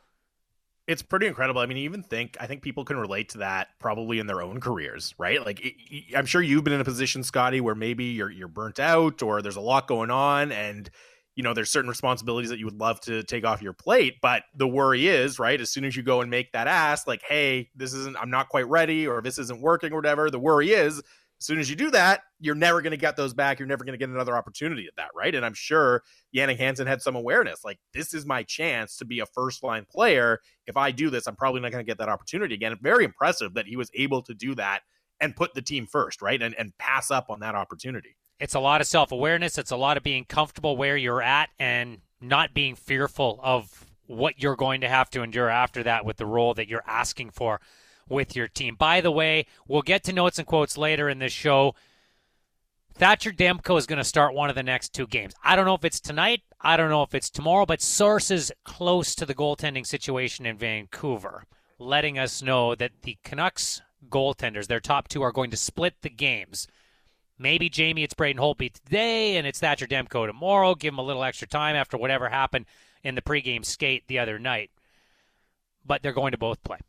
I mean, I think people can relate to that probably in their own careers, right? I'm sure you've been in a position, Scotty, where maybe you're burnt out or there's a lot going on and, there's certain responsibilities that you would love to take off your plate. But the worry is, right, as soon as you go and make that ask, hey, I'm not quite ready or this isn't working or whatever, the worry is, as soon as you do that, you're never going to get those back. You're never going to get another opportunity at that, right? And I'm sure Jannik Hansen had some awareness. This is my chance to be a first-line player. If I do this, I'm probably not going to get that opportunity again. Very impressive that he was able to do that and put the team first, right? And pass up on that opportunity. It's a lot of self-awareness. It's a lot of being comfortable where you're at and not being fearful of what you're going to have to endure after that with the role that you're asking for with your team. By the way, we'll get to notes and quotes later in this show. Thatcher Demko is going to start one of the next 2 games. I don't know if it's tonight. I don't know if it's tomorrow, but sources close to the goaltending situation in Vancouver letting us know that the Canucks goaltenders, their top 2, are going to split the games. Maybe, Jamie, it's Braden Holtby today and it's Thatcher Demko tomorrow. Give him a little extra time after whatever happened in the pregame skate the other night. But they're going to both play.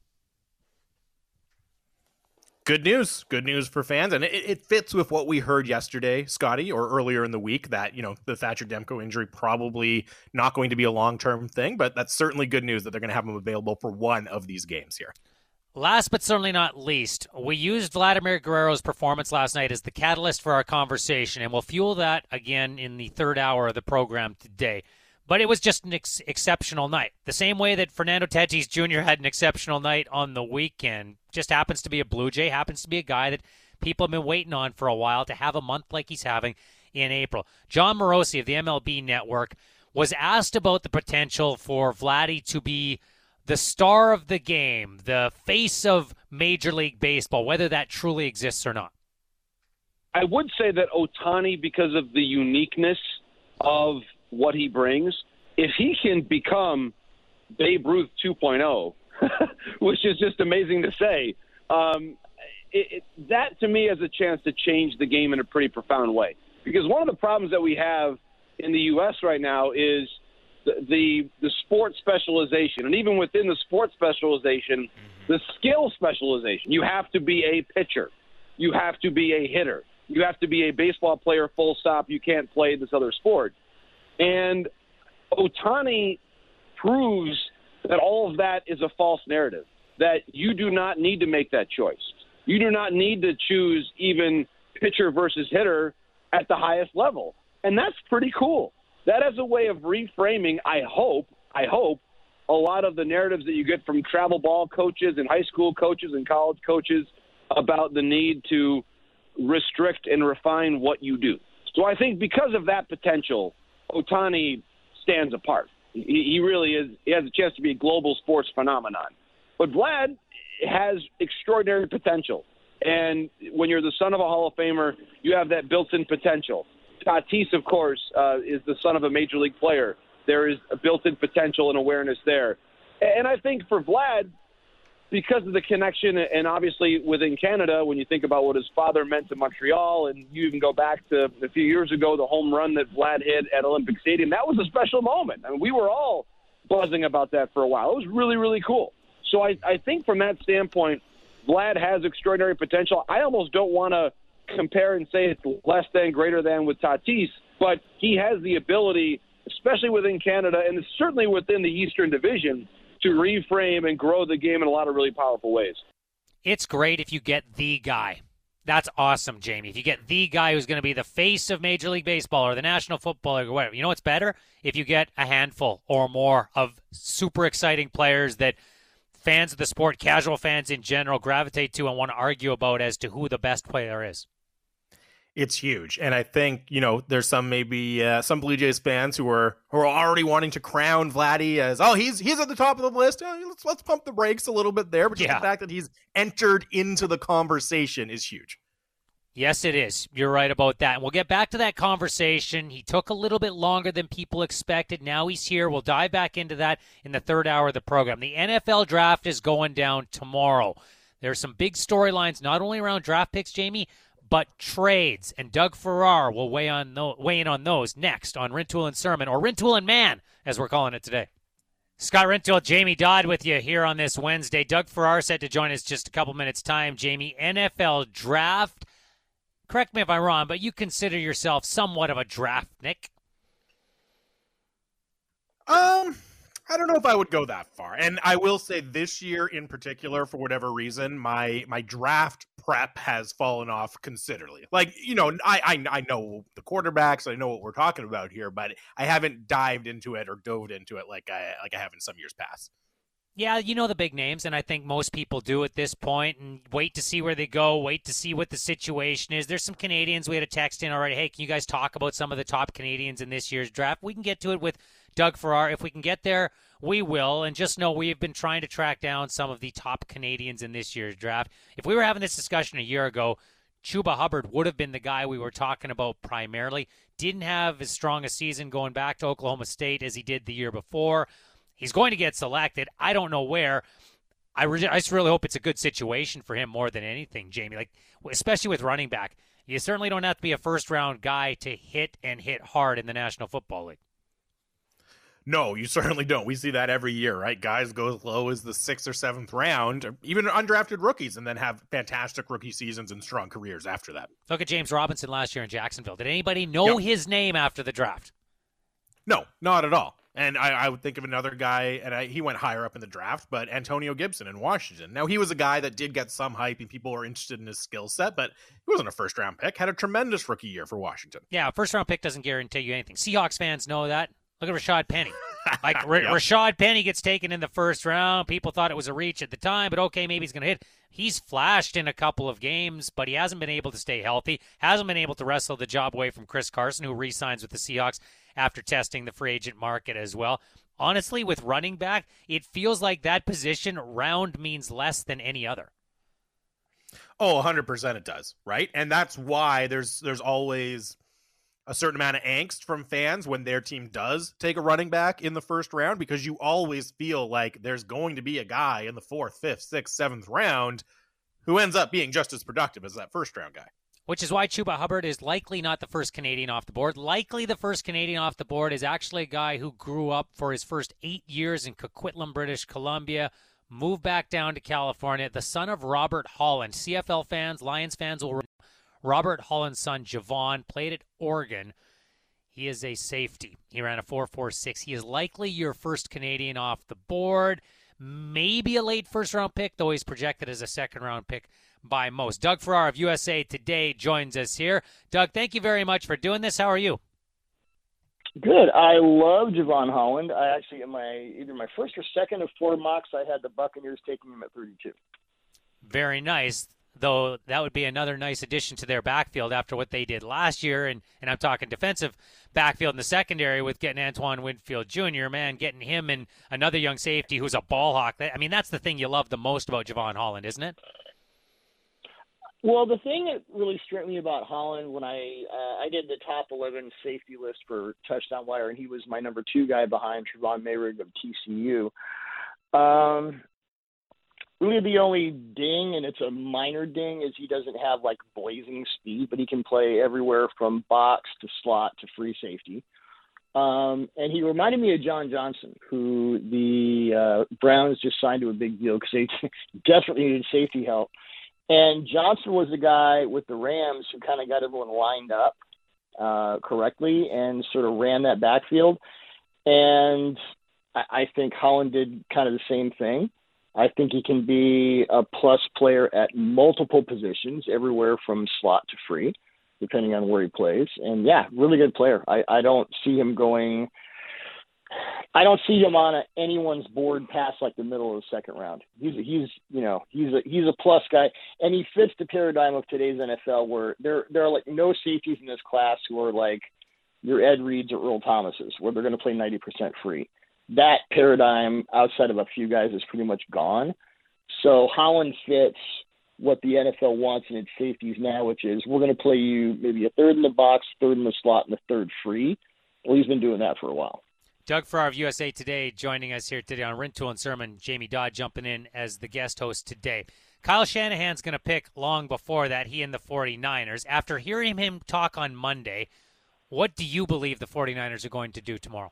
Good news for fans. And it fits with what we heard yesterday, Scotty, or earlier in the week that, the Thatcher Demko injury probably not going to be a long-term thing, but that's certainly good news that they're going to have him available for one of these games here. Last but certainly not least, we used Vladimir Guerrero's performance last night as the catalyst for our conversation, and we'll fuel that again in the third hour of the program today. But it was just an exceptional night. The same way that Fernando Tatis Jr. had an exceptional night on the weekend. Just happens to be a Blue Jay, happens to be a guy that people have been waiting on for a while to have a month like he's having in April. John Morosi of the MLB Network was asked about the potential for Vladdy to be the star of the game, the face of Major League Baseball, whether that truly exists or not. I would say that Ohtani, because of the uniqueness of what he brings, if he can become Babe Ruth 2.0, which is just amazing to say, that to me has a chance to change the game in a pretty profound way. Because one of the problems that we have in the U.S. right now is the sport specialization. And even within the sport specialization, the skill specialization. You have to be a pitcher. You have to be a hitter. You have to be a baseball player, full stop. You can't play this other sport. And Ohtani proves that all of that is a false narrative, that you do not need to make that choice. You do not need to choose even pitcher versus hitter at the highest level. And that's pretty cool. That is a way of reframing, I hope, a lot of the narratives that you get from travel ball coaches and high school coaches and college coaches about the need to restrict and refine what you do. So I think because of that potential, Ohtani stands apart. He really is. He has a chance to be a global sports phenomenon. But Vlad has extraordinary potential. And when you're the son of a Hall of Famer, you have that built-in potential. Tatis, of course, is the son of a major league player. There is a built-in potential and awareness there. And I think for Vlad, because of the connection, and obviously within Canada, when you think about what his father meant to Montreal, and you even go back to a few years ago, the home run that Vlad hit at Olympic Stadium, that was a special moment. I mean, we were all buzzing about that for a while. It was really, really cool. So I think from that standpoint, Vlad has extraordinary potential. I almost don't want to compare and say it's less than, greater than with Tatis, but he has the ability, especially within Canada, and certainly within the Eastern Division, to reframe and grow the game in a lot of really powerful ways. It's great if you get the guy. That's awesome, Jamie. If you get the guy who's going to be the face of Major League Baseball or the National Football League or whatever. You know what's better? If you get a handful or more of super exciting players that fans of the sport, casual fans in general, gravitate to and want to argue about as to who the best player is. It's huge. And I think, there's some some Blue Jays fans who are already wanting to crown Vladdy as, he's at the top of the list. Let's pump the brakes a little bit there. But just the fact that he's entered into the conversation is huge. Yes, it is. You're right about that. And we'll get back to that conversation. He took a little bit longer than people expected. Now he's here. We'll dive back into that in the third hour of the program. The NFL draft is going down tomorrow. There's some big storylines, not only around draft picks, Jamie, but trades, and Doug Farrar will weigh in on those next on Rintoul and Sermon, or Rintoul and Man, as we're calling it today. Scott Rintoul, Jamie Dodd with you here on this Wednesday. Doug Farrar set to join us just a couple minutes' time. Jamie, NFL draft. Correct me if I'm wrong, but you consider yourself somewhat of a draftnik. I don't know if I would go that far. And I will say this year in particular, for whatever reason, my draft prep has fallen off considerably. Like, I know the quarterbacks, I know what we're talking about here, but I haven't dived into it or dove into it like I have in some years past. Yeah, the big names, and I think most people do at this point, and wait to see where they go, wait to see what the situation is. There's some Canadians. We had a text in already. Hey, can you guys talk about some of the top Canadians in this year's draft? We can get to it with Doug Farrar. If we can get there, we will. And just know we've been trying to track down some of the top Canadians in this year's draft. If we were having this discussion a year ago, Chuba Hubbard would have been the guy we were talking about primarily. Didn't have as strong a season going back to Oklahoma State as he did the year before. He's going to get selected. I don't know where. I just really hope it's a good situation for him more than anything, Jamie. Like, especially with running back. You certainly don't have to be a first-round guy to hit hard in the National Football League. No, you certainly don't. We see that every year, right? Guys go as low as the 6th or 7th round, or even undrafted rookies, and then have fantastic rookie seasons and strong careers after that. Look at James Robinson last year in Jacksonville. Did anybody know his name after the draft? No, not at all. And I would think of another guy, and he went higher up in the draft, but Antonio Gibson in Washington. Now, he was a guy that did get some hype, and people were interested in his skill set, but he wasn't a first-round pick. Had a tremendous rookie year for Washington. Yeah, a first-round pick doesn't guarantee you anything. Seahawks fans know that. Look at Rashad Penny. Like, Rashad Penny gets taken in the first round. People thought it was a reach at the time, but okay, maybe he's going to hit. He's flashed in a couple of games, but he hasn't been able to stay healthy, hasn't been able to wrestle the job away from Chris Carson, who re-signs with the Seahawks after testing the free agent market as well. Honestly, with running back, it feels like that position round means less than any other. Oh, 100% it does, right? And that's why there's always a certain amount of angst from fans when their team does take a running back in the first round, because you always feel like there's going to be a guy in the 4th, 5th, 6th, 7th round who ends up being just as productive as that first round guy. Which is why Chuba Hubbard is likely not the first Canadian off the board. Likely the first Canadian off the board is actually a guy who grew up for his first 8 years in Coquitlam, British Columbia, moved back down to California, the son of Robert Holland. CFL fans, Lions fans will remember Robert Holland's son, Javon, played at Oregon. He is a safety. He ran a 4.46. He is likely your first Canadian off the board. Maybe a late first-round pick, though he's projected as a second-round pick by most. Doug Farrar of USA Today joins us here. Doug, thank you very much for doing this. How are you? Good. I love Javon Holland. I actually, in either my first or second of 4 mocks, I had the Buccaneers taking him at 32. Very nice. Though that would be another nice addition to their backfield after what they did last year. And I'm talking defensive backfield in the secondary with getting Antoine Winfield Jr., man, getting him and another young safety who's a ball hawk. I mean, that's the thing you love the most about Javon Holland, isn't it? Well, the thing that really struck me about Holland when I did the top 11 safety list for Touchdown Wire, and he was my number 2 guy behind Trevon Mayrig of TCU. Really the only ding, and it's a minor ding, is he doesn't have, like, blazing speed, but he can play everywhere from box to slot to free safety. And he reminded me of John Johnson, who the Browns just signed to a big deal because they desperately needed safety help. And Johnson was the guy with the Rams who kind of got everyone lined up correctly and sort of ran that backfield. And I think Holland did kind of the same thing. I think he can be a plus player at multiple positions, everywhere from slot to free, depending on where he plays. And, yeah, really good player. I don't see him going – I don't see him on anyone's board past, like, the middle of the second round. He's a plus guy, and he fits the paradigm of today's NFL where there are, like, no safeties in this class who are, like, your Ed Reeds or Earl Thomases, where they're going to play 90% free. That paradigm, outside of a few guys, is pretty much gone. So Holland fits what the NFL wants in its safeties now, which is we're going to play you maybe a third in the box, third in the slot, and a third free. Well, he's been doing that for a while. Doug Farrar of USA Today joining us here today on Rintoul and Sermon. Jamie Dodd jumping in as the guest host today. Kyle Shanahan's going to pick long before that, he and the 49ers. After hearing him talk on Monday, what do you believe the 49ers are going to do tomorrow?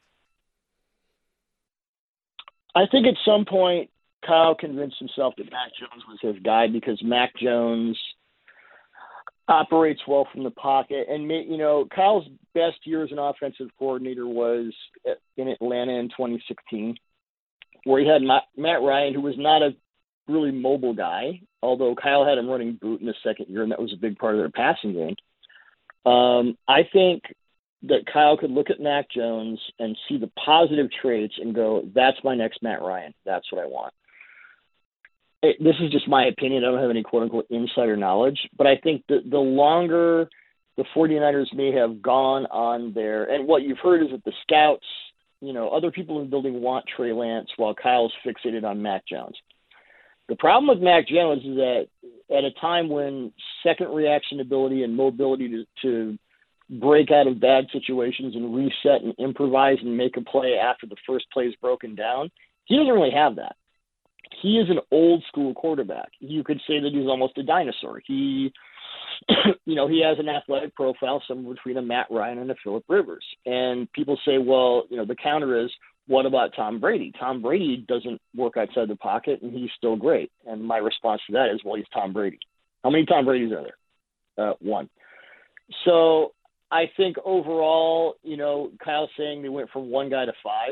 I think at some point Kyle convinced himself that Mac Jones was his guy because Mac Jones operates well from the pocket. And, you know, Kyle's best year as an offensive coordinator was in Atlanta in 2016, where he had Matt Ryan, who was not a really mobile guy, although Kyle had him running boot in the second year, and that was a big part of their passing game. I think that Kyle could look at Mac Jones and see the positive traits and go, that's my next Matt Ryan. That's what I want. This is just my opinion. I don't have any quote-unquote insider knowledge, but I think that the longer the 49ers may have gone on there, and what you've heard is that the scouts, you know, other people in the building want Trey Lance while Kyle's fixated on Mac Jones. The problem with Mac Jones is that at a time when second reaction ability and mobility to break out of bad situations and reset and improvise and make a play after the first play is broken down, he doesn't really have that. He is an old school quarterback. You could say that he's almost a dinosaur. He, you know, he has an athletic profile somewhere between a Matt Ryan and a Phillip Rivers. And people say, well, you know, the counter is, what about Tom Brady? Tom Brady doesn't work outside the pocket, and he's still great. And my response to that is, well, he's Tom Brady. How many Tom Bradys are there? One. So I think overall, you know, Kyle's saying they went from one guy to 5.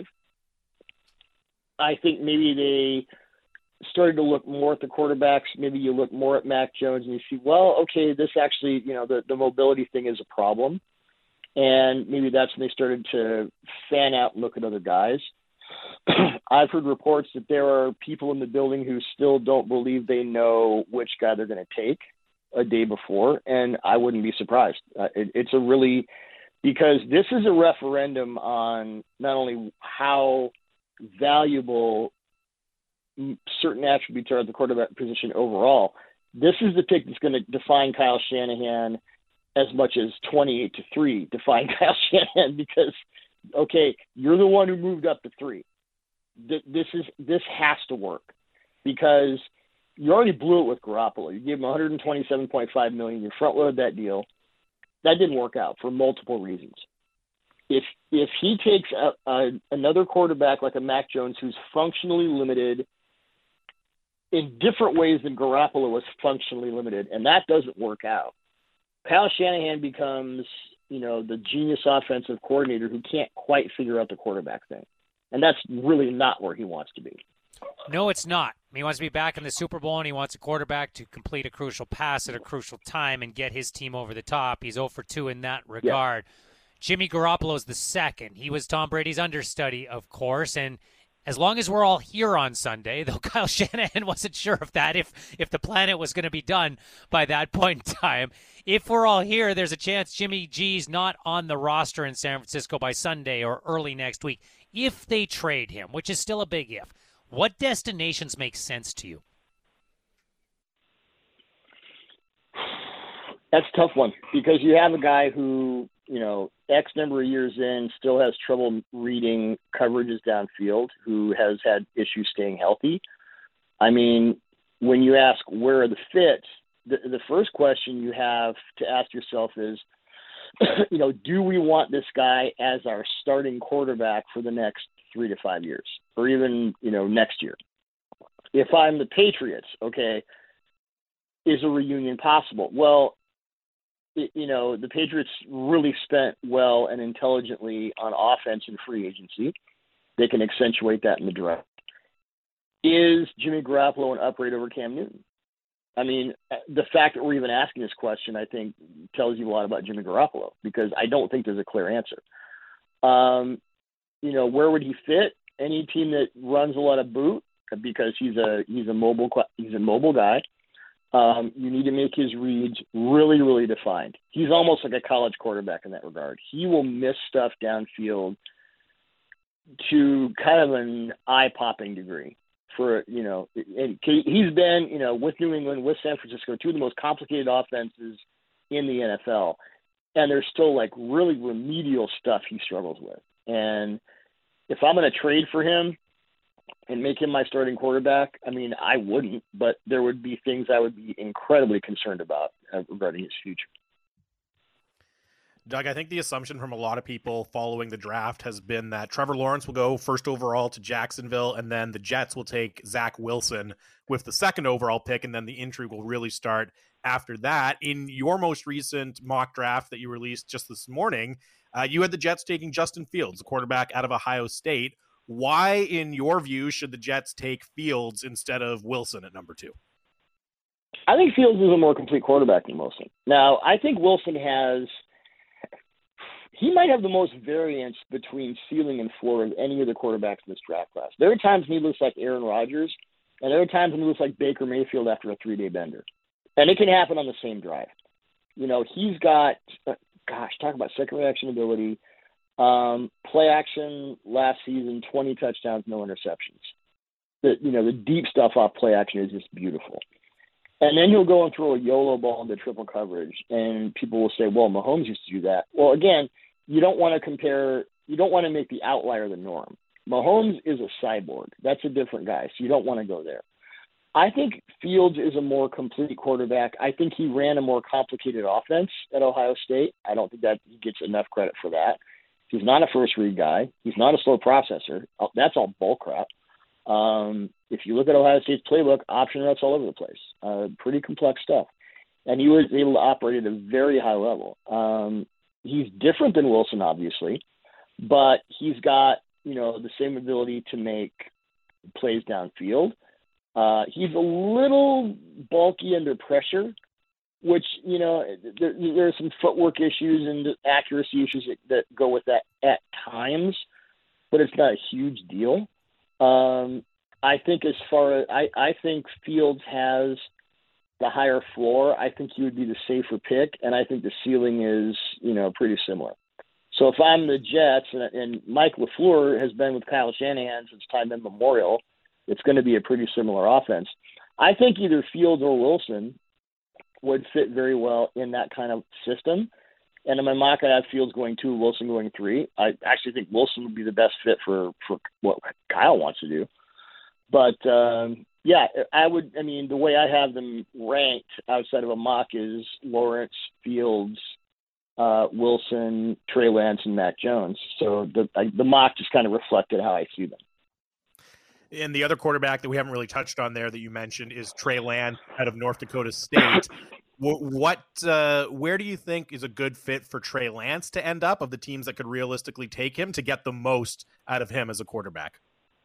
I think maybe they started to look more at the quarterbacks. Maybe you look more at Mac Jones and you see, well, okay, this actually, you know, the mobility thing is a problem. And maybe that's when they started to fan out and look at other guys. I've heard reports that there are people in the building who still don't believe they know which guy they're going to take a day before, and I wouldn't be surprised. It's a really – because this is a referendum on not only how valuable certain attributes are at the quarterback position overall, this is the pick that's going to define Kyle Shanahan as much as 28-3 define Kyle Shanahan because, okay, you're the one who moved up to 3. This has to work because you already blew it with Garoppolo. You gave him $127.5 million. You front loaded that deal. That didn't work out for multiple reasons. If he takes another quarterback like a Mac Jones who's functionally limited in different ways than Garoppolo was functionally limited, and that doesn't work out, Kyle Shanahan becomes, the genius offensive coordinator who can't quite figure out the quarterback thing. And that's really not where he wants to be. No, it's not. He wants to be back in the Super Bowl, and he wants a quarterback to complete a crucial pass at a crucial time and get his team over the top. He's 0 for 2 in that regard. Yeah. Jimmy Garoppolo is the second. He was Tom Brady's understudy, of course, and as long as we're all here on Sunday, though Kyle Shanahan wasn't sure of that, if the planet was going to be done by that point in time. If we're all here, there's a chance Jimmy G's not on the roster in San Francisco by Sunday or early next week. If they trade him, which is still a big if, what destinations make sense to you? That's a tough one because you have a guy who, X number of years in still has trouble reading coverages downfield, who has had issues staying healthy. I mean, when you ask where are the fits, the first question you have to ask yourself is, do we want this guy as our starting quarterback for the next 3 to 5 years or even, next year? If I'm the Patriots, okay, is a reunion possible? Well, the Patriots really spent well and intelligently on offense and free agency. They can accentuate that in the draft. Is Jimmy Garoppolo an upgrade over Cam Newton? I mean, the fact that we're even asking this question, I think, tells you a lot about Jimmy Garoppolo because I don't think there's a clear answer. Where would he fit? Any team that runs a lot of boot because he's a mobile guy. You need to make his reads really, really defined. He's almost like a college quarterback in that regard. He will miss stuff downfield to kind of an eye-popping degree. He's been, with New England, with San Francisco, two of the most complicated offenses in the NFL, and there's still like really remedial stuff he struggles with. And if I'm going to trade for him and make him my starting quarterback, I mean, I wouldn't, but there would be things I would be incredibly concerned about regarding his future. Doug, I think the assumption from a lot of people following the draft has been that Trevor Lawrence will go first overall to Jacksonville, and then the Jets will take Zach Wilson with the second overall pick, and then the intrigue will really start after that. In your most recent mock draft that you released just this morning, you had the Jets taking Justin Fields, the quarterback out of Ohio State. Why, in your view, should the Jets take Fields instead of Wilson at number 2? I think Fields is a more complete quarterback than Wilson. Now, I think Wilson he might have the most variance between ceiling and floor of any of the quarterbacks in this draft class. There are times when he looks like Aaron Rodgers, and there are times when he looks like Baker Mayfield after a 3-day bender. And it can happen on the same drive. He's got, talk about second reaction ability. Play action last season, 20 touchdowns, no interceptions. The deep stuff off play action is just beautiful. And then he'll go and throw a YOLO ball into triple coverage, and people will say, well, Mahomes used to do that. Well, again, you don't want to make the outlier the norm. Mahomes is a cyborg. That's a different guy, so you don't want to go there. I think Fields is a more complete quarterback. I think he ran a more complicated offense at Ohio State. I don't think that he gets enough credit for that. He's not a first-read guy. He's not a slow processor. That's all bull crap. If you look at Ohio State's playbook, option routes all over the place. Pretty complex stuff. And he was able to operate at a very high level. He's different than Wilson, obviously, but he's got, the same ability to make plays downfield. He's a little bulky under pressure, which, there are some footwork issues and accuracy issues that go with that at times, but it's not a huge deal. I think I think Fields has the higher floor. I think he would be the safer pick, and I think the ceiling is, pretty similar. So if I'm the Jets, and Mike LaFleur has been with Kyle Shanahan since time immemorial, it's going to be a pretty similar offense. I think either Fields or Wilson would fit very well in that kind of system. And in my mock, I have Fields going 2, Wilson going 3. I actually think Wilson would be the best fit for what Kyle wants to do. But, the way I have them ranked outside of a mock is Lawrence, Fields, Wilson, Trey Lance, and Mac Jones. So the mock just kind of reflected how I see them. And the other quarterback that we haven't really touched on there that you mentioned is Trey Lance out of North Dakota State. Where do you think is a good fit for Trey Lance to end up of the teams that could realistically take him to get the most out of him as a quarterback?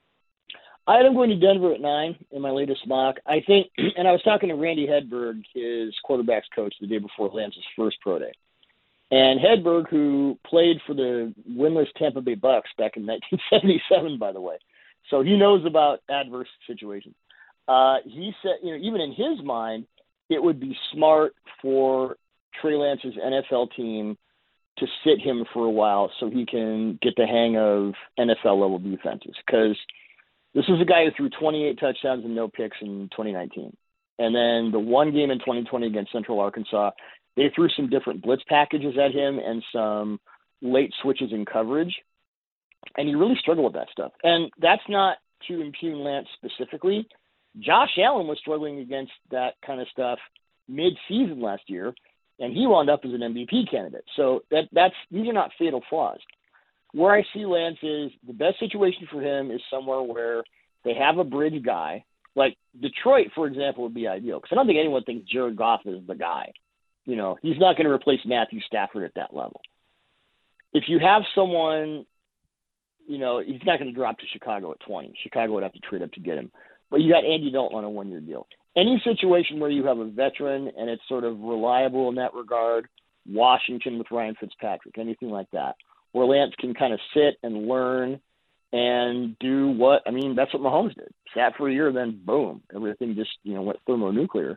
I had him going to Denver at 9 in my latest mock. I think, and I was talking to Randy Hedberg, his quarterback's coach, the day before Lance's first pro day. And Hedberg, who played for the winless Tampa Bay Bucks back in 1977, by the way, so he knows about adverse situations. He said, even in his mind, it would be smart for Trey Lance's NFL team to sit him for a while so he can get the hang of NFL-level defenses. Because this is a guy who threw 28 touchdowns and no picks in 2019. And then the one game in 2020 against Central Arkansas, they threw some different blitz packages at him and some late switches in coverage. And he really struggled with that stuff. And that's not to impugn Lance specifically. Josh Allen was struggling against that kind of stuff mid-season last year, and he wound up as an MVP candidate. So these are not fatal flaws. Where I see Lance is the best situation for him is somewhere where they have a bridge guy. Like Detroit, for example, would be ideal because I don't think anyone thinks Jared Goff is the guy. He's not going to replace Matthew Stafford at that level. If you have someone, he's not going to drop to Chicago at 20. Chicago would have to trade up to get him. But you got Andy Dalton on a 1-year deal. Any situation where you have a veteran and it's sort of reliable in that regard, Washington with Ryan Fitzpatrick, anything like that, where Lance can kind of sit and learn and do that's what Mahomes did. Sat for a year, then boom, everything just, went thermonuclear.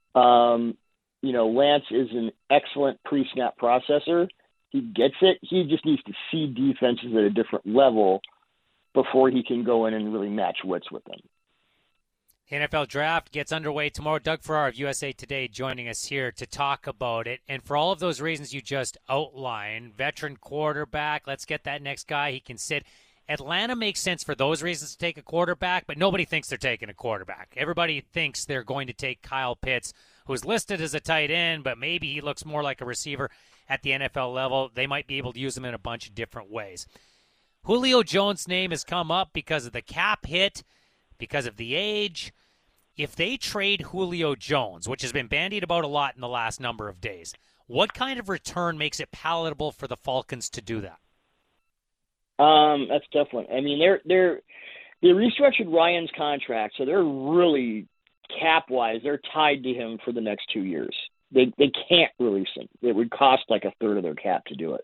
Lance is an excellent pre-snap processor. He gets it. He just needs to see defenses at a different level before he can go in and really match wits with them. NFL Draft gets underway tomorrow. Doug Farrar of USA Today joining us here to talk about it. And for all of those reasons you just outlined, veteran quarterback, let's get that next guy. He can sit. Atlanta makes sense for those reasons to take a quarterback, but nobody thinks they're taking a quarterback. Everybody thinks they're going to take Kyle Pitts, who's listed as a tight end, but maybe he looks more like a receiver at the NFL level. They might be able to use him in a bunch of different ways. Julio Jones' name has come up because of the cap hit, because of the age. If they trade Julio Jones, which has been bandied about a lot in the last number of days, what kind of return makes it palatable for the Falcons to do that? That's a tough one. I mean, they restructured Ryan's contract, so they're really cap-wise, they're tied to him for the next 2 years. They can't release him. It would cost like a third of their cap to do it.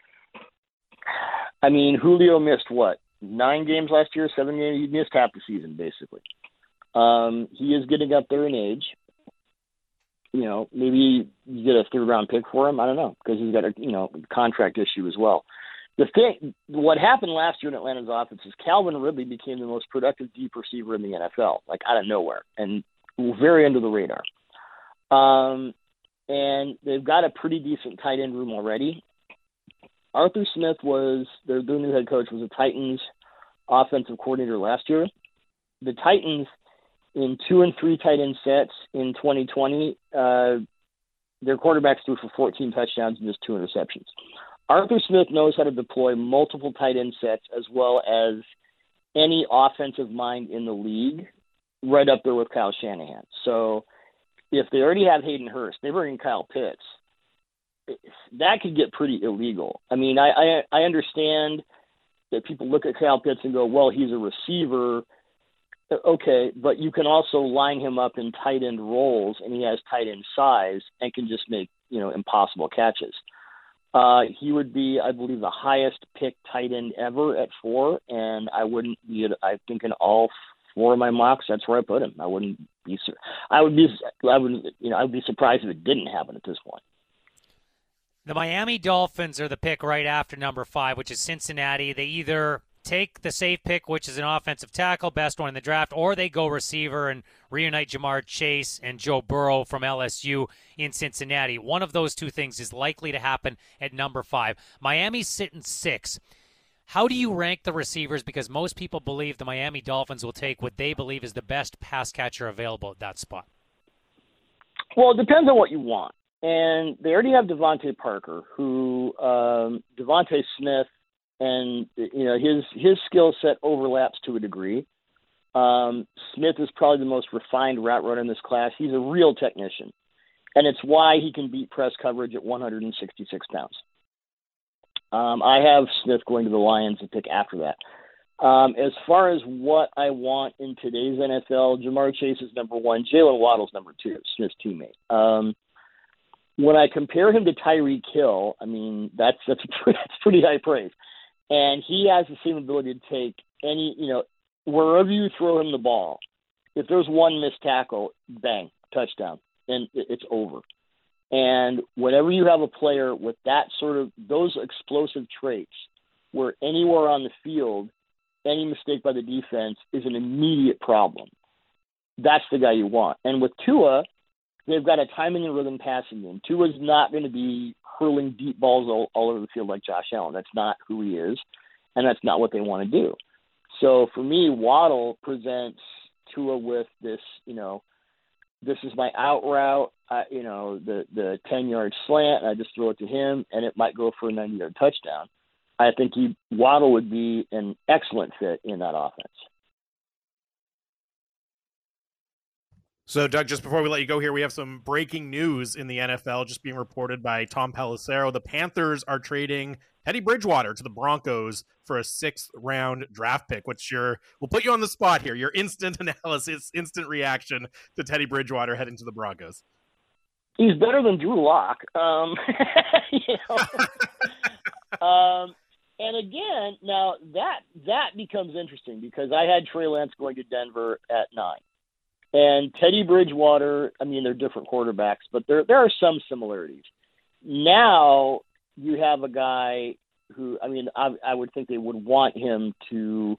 I mean, Julio missed 9 games last year, 7 games. He missed half the season, basically. He is getting up there in age. Maybe you get a third-round pick for him. I don't know, because he's got a contract issue as well. What happened last year in Atlanta's offense is Calvin Ridley became the most productive deep receiver in the NFL, like out of nowhere, and very under the radar. And they've got a pretty decent tight end room already. Arthur Smith was their new head coach, was a Titans offensive coordinator last year. The Titans, in 2 and 3 tight end sets in 2020, their quarterbacks threw for 14 touchdowns and just 2 interceptions. Arthur Smith knows how to deploy multiple tight end sets as well as any offensive mind in the league, right up there with Kyle Shanahan. So if they already have Hayden Hurst, they bring in Kyle Pitts, that could get pretty illegal. I mean, I understand that people look at Kyle Pitts and go, well, he's a receiver. Okay, but you can also line him up in tight end roles, and he has tight end size and can just make, impossible catches. He would be, I believe, the highest picked tight end ever at 4, and I think in all 4 of my mocks, that's where I put him. I would be surprised if it didn't happen at this point. The Miami Dolphins are the pick right after number 5, which is Cincinnati. They either take the safe pick, which is an offensive tackle, best one in the draft, or they go receiver and reunite Jamar Chase and Joe Burrow from LSU in Cincinnati. One of those two things is likely to happen at number 5. Miami's sitting 6. How do you rank the receivers? Because most people believe the Miami Dolphins will take what they believe is the best pass catcher available at that spot. Well, it depends on what you want. And they already have Devontae Parker, who Devontae Smith, and his skill set overlaps to a degree. Smith is probably the most refined route runner in this class. He's a real technician, and it's why he can beat press coverage at 166 pounds. I have Smith going to the Lions to pick after that. As far as what I want in today's NFL, Jamar Chase is number 1. Jalen Waddle's number 2, Smith's teammate. When I compare him to Tyreek Hill, I mean, that's pretty high praise. And he has the same ability to take any, wherever you throw him the ball, if there's one missed tackle, bang, touchdown, and it's over. And whenever you have a player with that those explosive traits, where anywhere on the field, any mistake by the defense is an immediate problem, that's the guy you want. And with Tua, they've got a timing and rhythm passing game. Tua's not going to be hurling deep balls all over the field like Josh Allen. That's not who he is, and that's not what they want to do. So for me, Waddle presents Tua with this, this is my out route, the 10-yard slant, I just throw it to him, and it might go for a 90-yard touchdown. I think Waddle would be an excellent fit in that offense. So, Doug, just before we let you go here, we have some breaking news in the NFL just being reported by Tom Pelissero. The Panthers are trading Teddy Bridgewater to the Broncos for a 6th-round draft pick, which we'll put you on the spot here. Your instant analysis, instant reaction to Teddy Bridgewater heading to the Broncos. He's better than Drew Lock. And again, now that becomes interesting because I had Trey Lance going to Denver at 9. And Teddy Bridgewater, I mean, they're different quarterbacks, but there are some similarities. Now you have a guy who, I mean, I would think they would want him to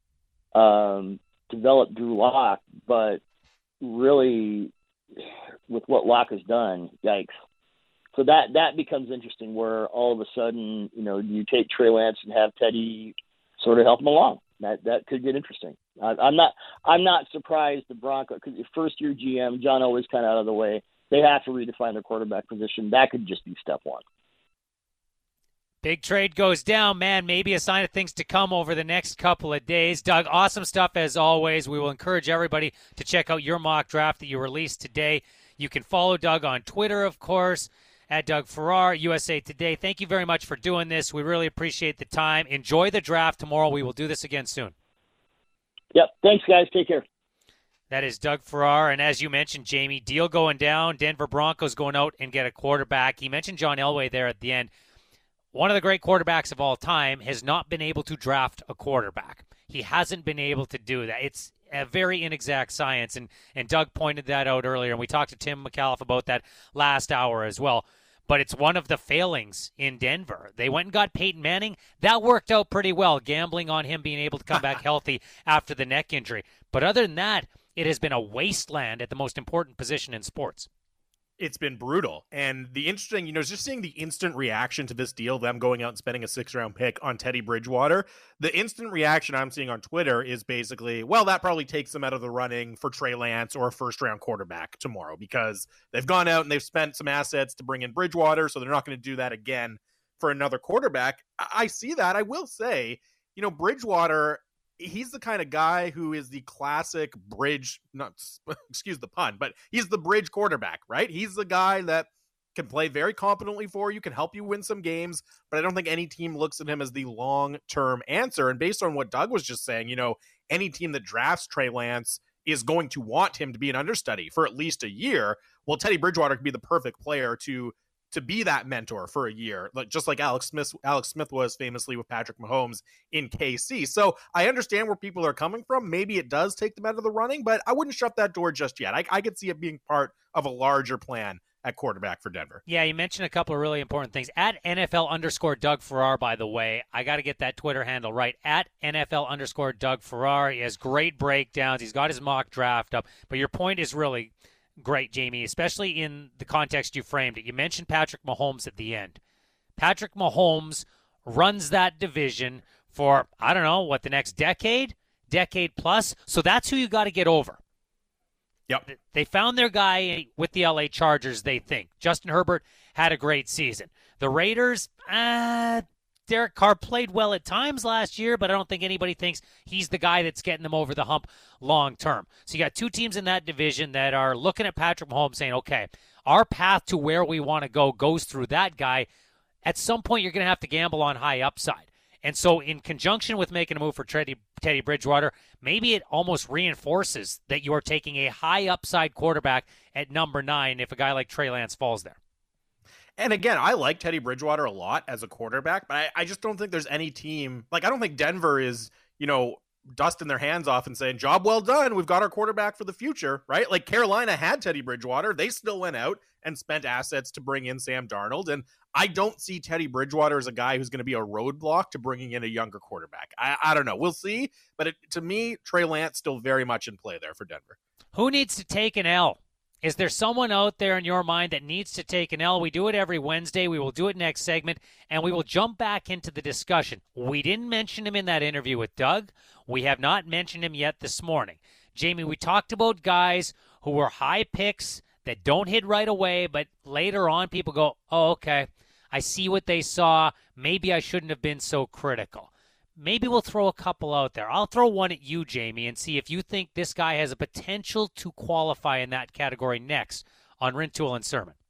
develop Drew Lock, but really with what Lock has done, yikes. So that becomes interesting where all of a sudden, you take Trey Lance and have Teddy sort of help him along. That could get interesting. I'm not surprised the Broncos, because the first-year GM, John Elway's kind of out of the way. They have to redefine their quarterback position. That could just be step 1. Big trade goes down, man. Maybe a sign of things to come over the next couple of days. Doug, awesome stuff as always. We will encourage everybody to check out your mock draft that you released today. You can follow Doug on Twitter, of course, at Doug Farrar, USA Today. Thank you very much for doing this. We really appreciate the time. Enjoy the draft tomorrow. We will do this again soon. Yep. Thanks, guys. Take care. That is Doug Farrar. And as you mentioned, Jamie, deal going down. Denver Broncos going out and get a quarterback. He mentioned John Elway there at the end. One of the great quarterbacks of all time has not been able to draft a quarterback. He hasn't been able to do that. It's a very inexact science, and Doug pointed that out earlier, and we talked to Tim McAuliffe about that last hour as well. But it's one of the failings in Denver. They went and got Peyton Manning. That worked out pretty well, gambling on him being able to come back healthy after the neck injury. But other than that, it has been a wasteland at the most important position in sports. It's been brutal. And the interesting, just seeing the instant reaction to this deal, them going out and spending a 6th-round pick on Teddy Bridgewater, the instant reaction I'm seeing on Twitter is basically, well, that probably takes them out of the running for Trey Lance or a 1st-round quarterback tomorrow because they've gone out and they've spent some assets to bring in Bridgewater, so they're not going to do that again for another quarterback. I see that. I will say, Bridgewater, he's the kind of guy who is the classic bridge, excuse the pun, but he's the bridge quarterback, right? He's the guy that can play very competently for you, can help you win some games, but I don't think any team looks at him as the long-term answer. And based on what Doug was just saying, any team that drafts Trey Lance is going to want him to be an understudy for at least a year. Well, Teddy Bridgewater could be the perfect player to be that mentor for a year, just like Alex Smith was famously with Patrick Mahomes in KC. So I understand where people are coming from. Maybe it does take them out of the running, but I wouldn't shut that door just yet. I could see it being part of a larger plan at quarterback for Denver. Yeah, you mentioned a couple of really important things. At NFL_Doug Farrar, by the way, I got to get that Twitter handle right. At NFL_Doug Farrar. He has great breakdowns. He's got his mock draft up. But your point is really great, Jamie, especially in the context you framed it. You mentioned Patrick Mahomes at the end. Patrick Mahomes runs that division for, I don't know, the next decade plus. So that's who you got to get over. Yep. They found their guy with the LA Chargers, they think. Justin Herbert had a great season. The Raiders, Derek Carr played well at times last year, but I don't think anybody thinks he's the guy that's getting them over the hump long term. So you got two teams in that division that are looking at Patrick Mahomes saying, okay, our path to where we want to go goes through that guy. At some point, you're going to have to gamble on high upside. And so in conjunction with making a move for Teddy Bridgewater, maybe it almost reinforces that you are taking a high upside quarterback at number 9 if a guy like Trey Lance falls there. And again, I like Teddy Bridgewater a lot as a quarterback, but I just don't think there's any team, I don't think Denver is, dusting their hands off and saying, job well done, we've got our quarterback for the future, right? Like Carolina had Teddy Bridgewater. They still went out and spent assets to bring in Sam Darnold. And I don't see Teddy Bridgewater as a guy who's going to be a roadblock to bringing in a younger quarterback. I don't know. We'll see. But to me, Trey Lance still very much in play there for Denver. Who needs to take an L? Is there someone out there in your mind that needs to take an L? We do it every Wednesday. We will do it next segment, and we will jump back into the discussion. We didn't mention him in that interview with Doug. We have not mentioned him yet this morning. Jamie, we talked about guys who were high picks that don't hit right away, but later on people go, oh, okay, I see what they saw. Maybe I shouldn't have been so critical. Maybe we'll throw a couple out there. I'll throw one at you, Jamie, and see if you think this guy has a potential to qualify in that category next on Rintoul and Sermon.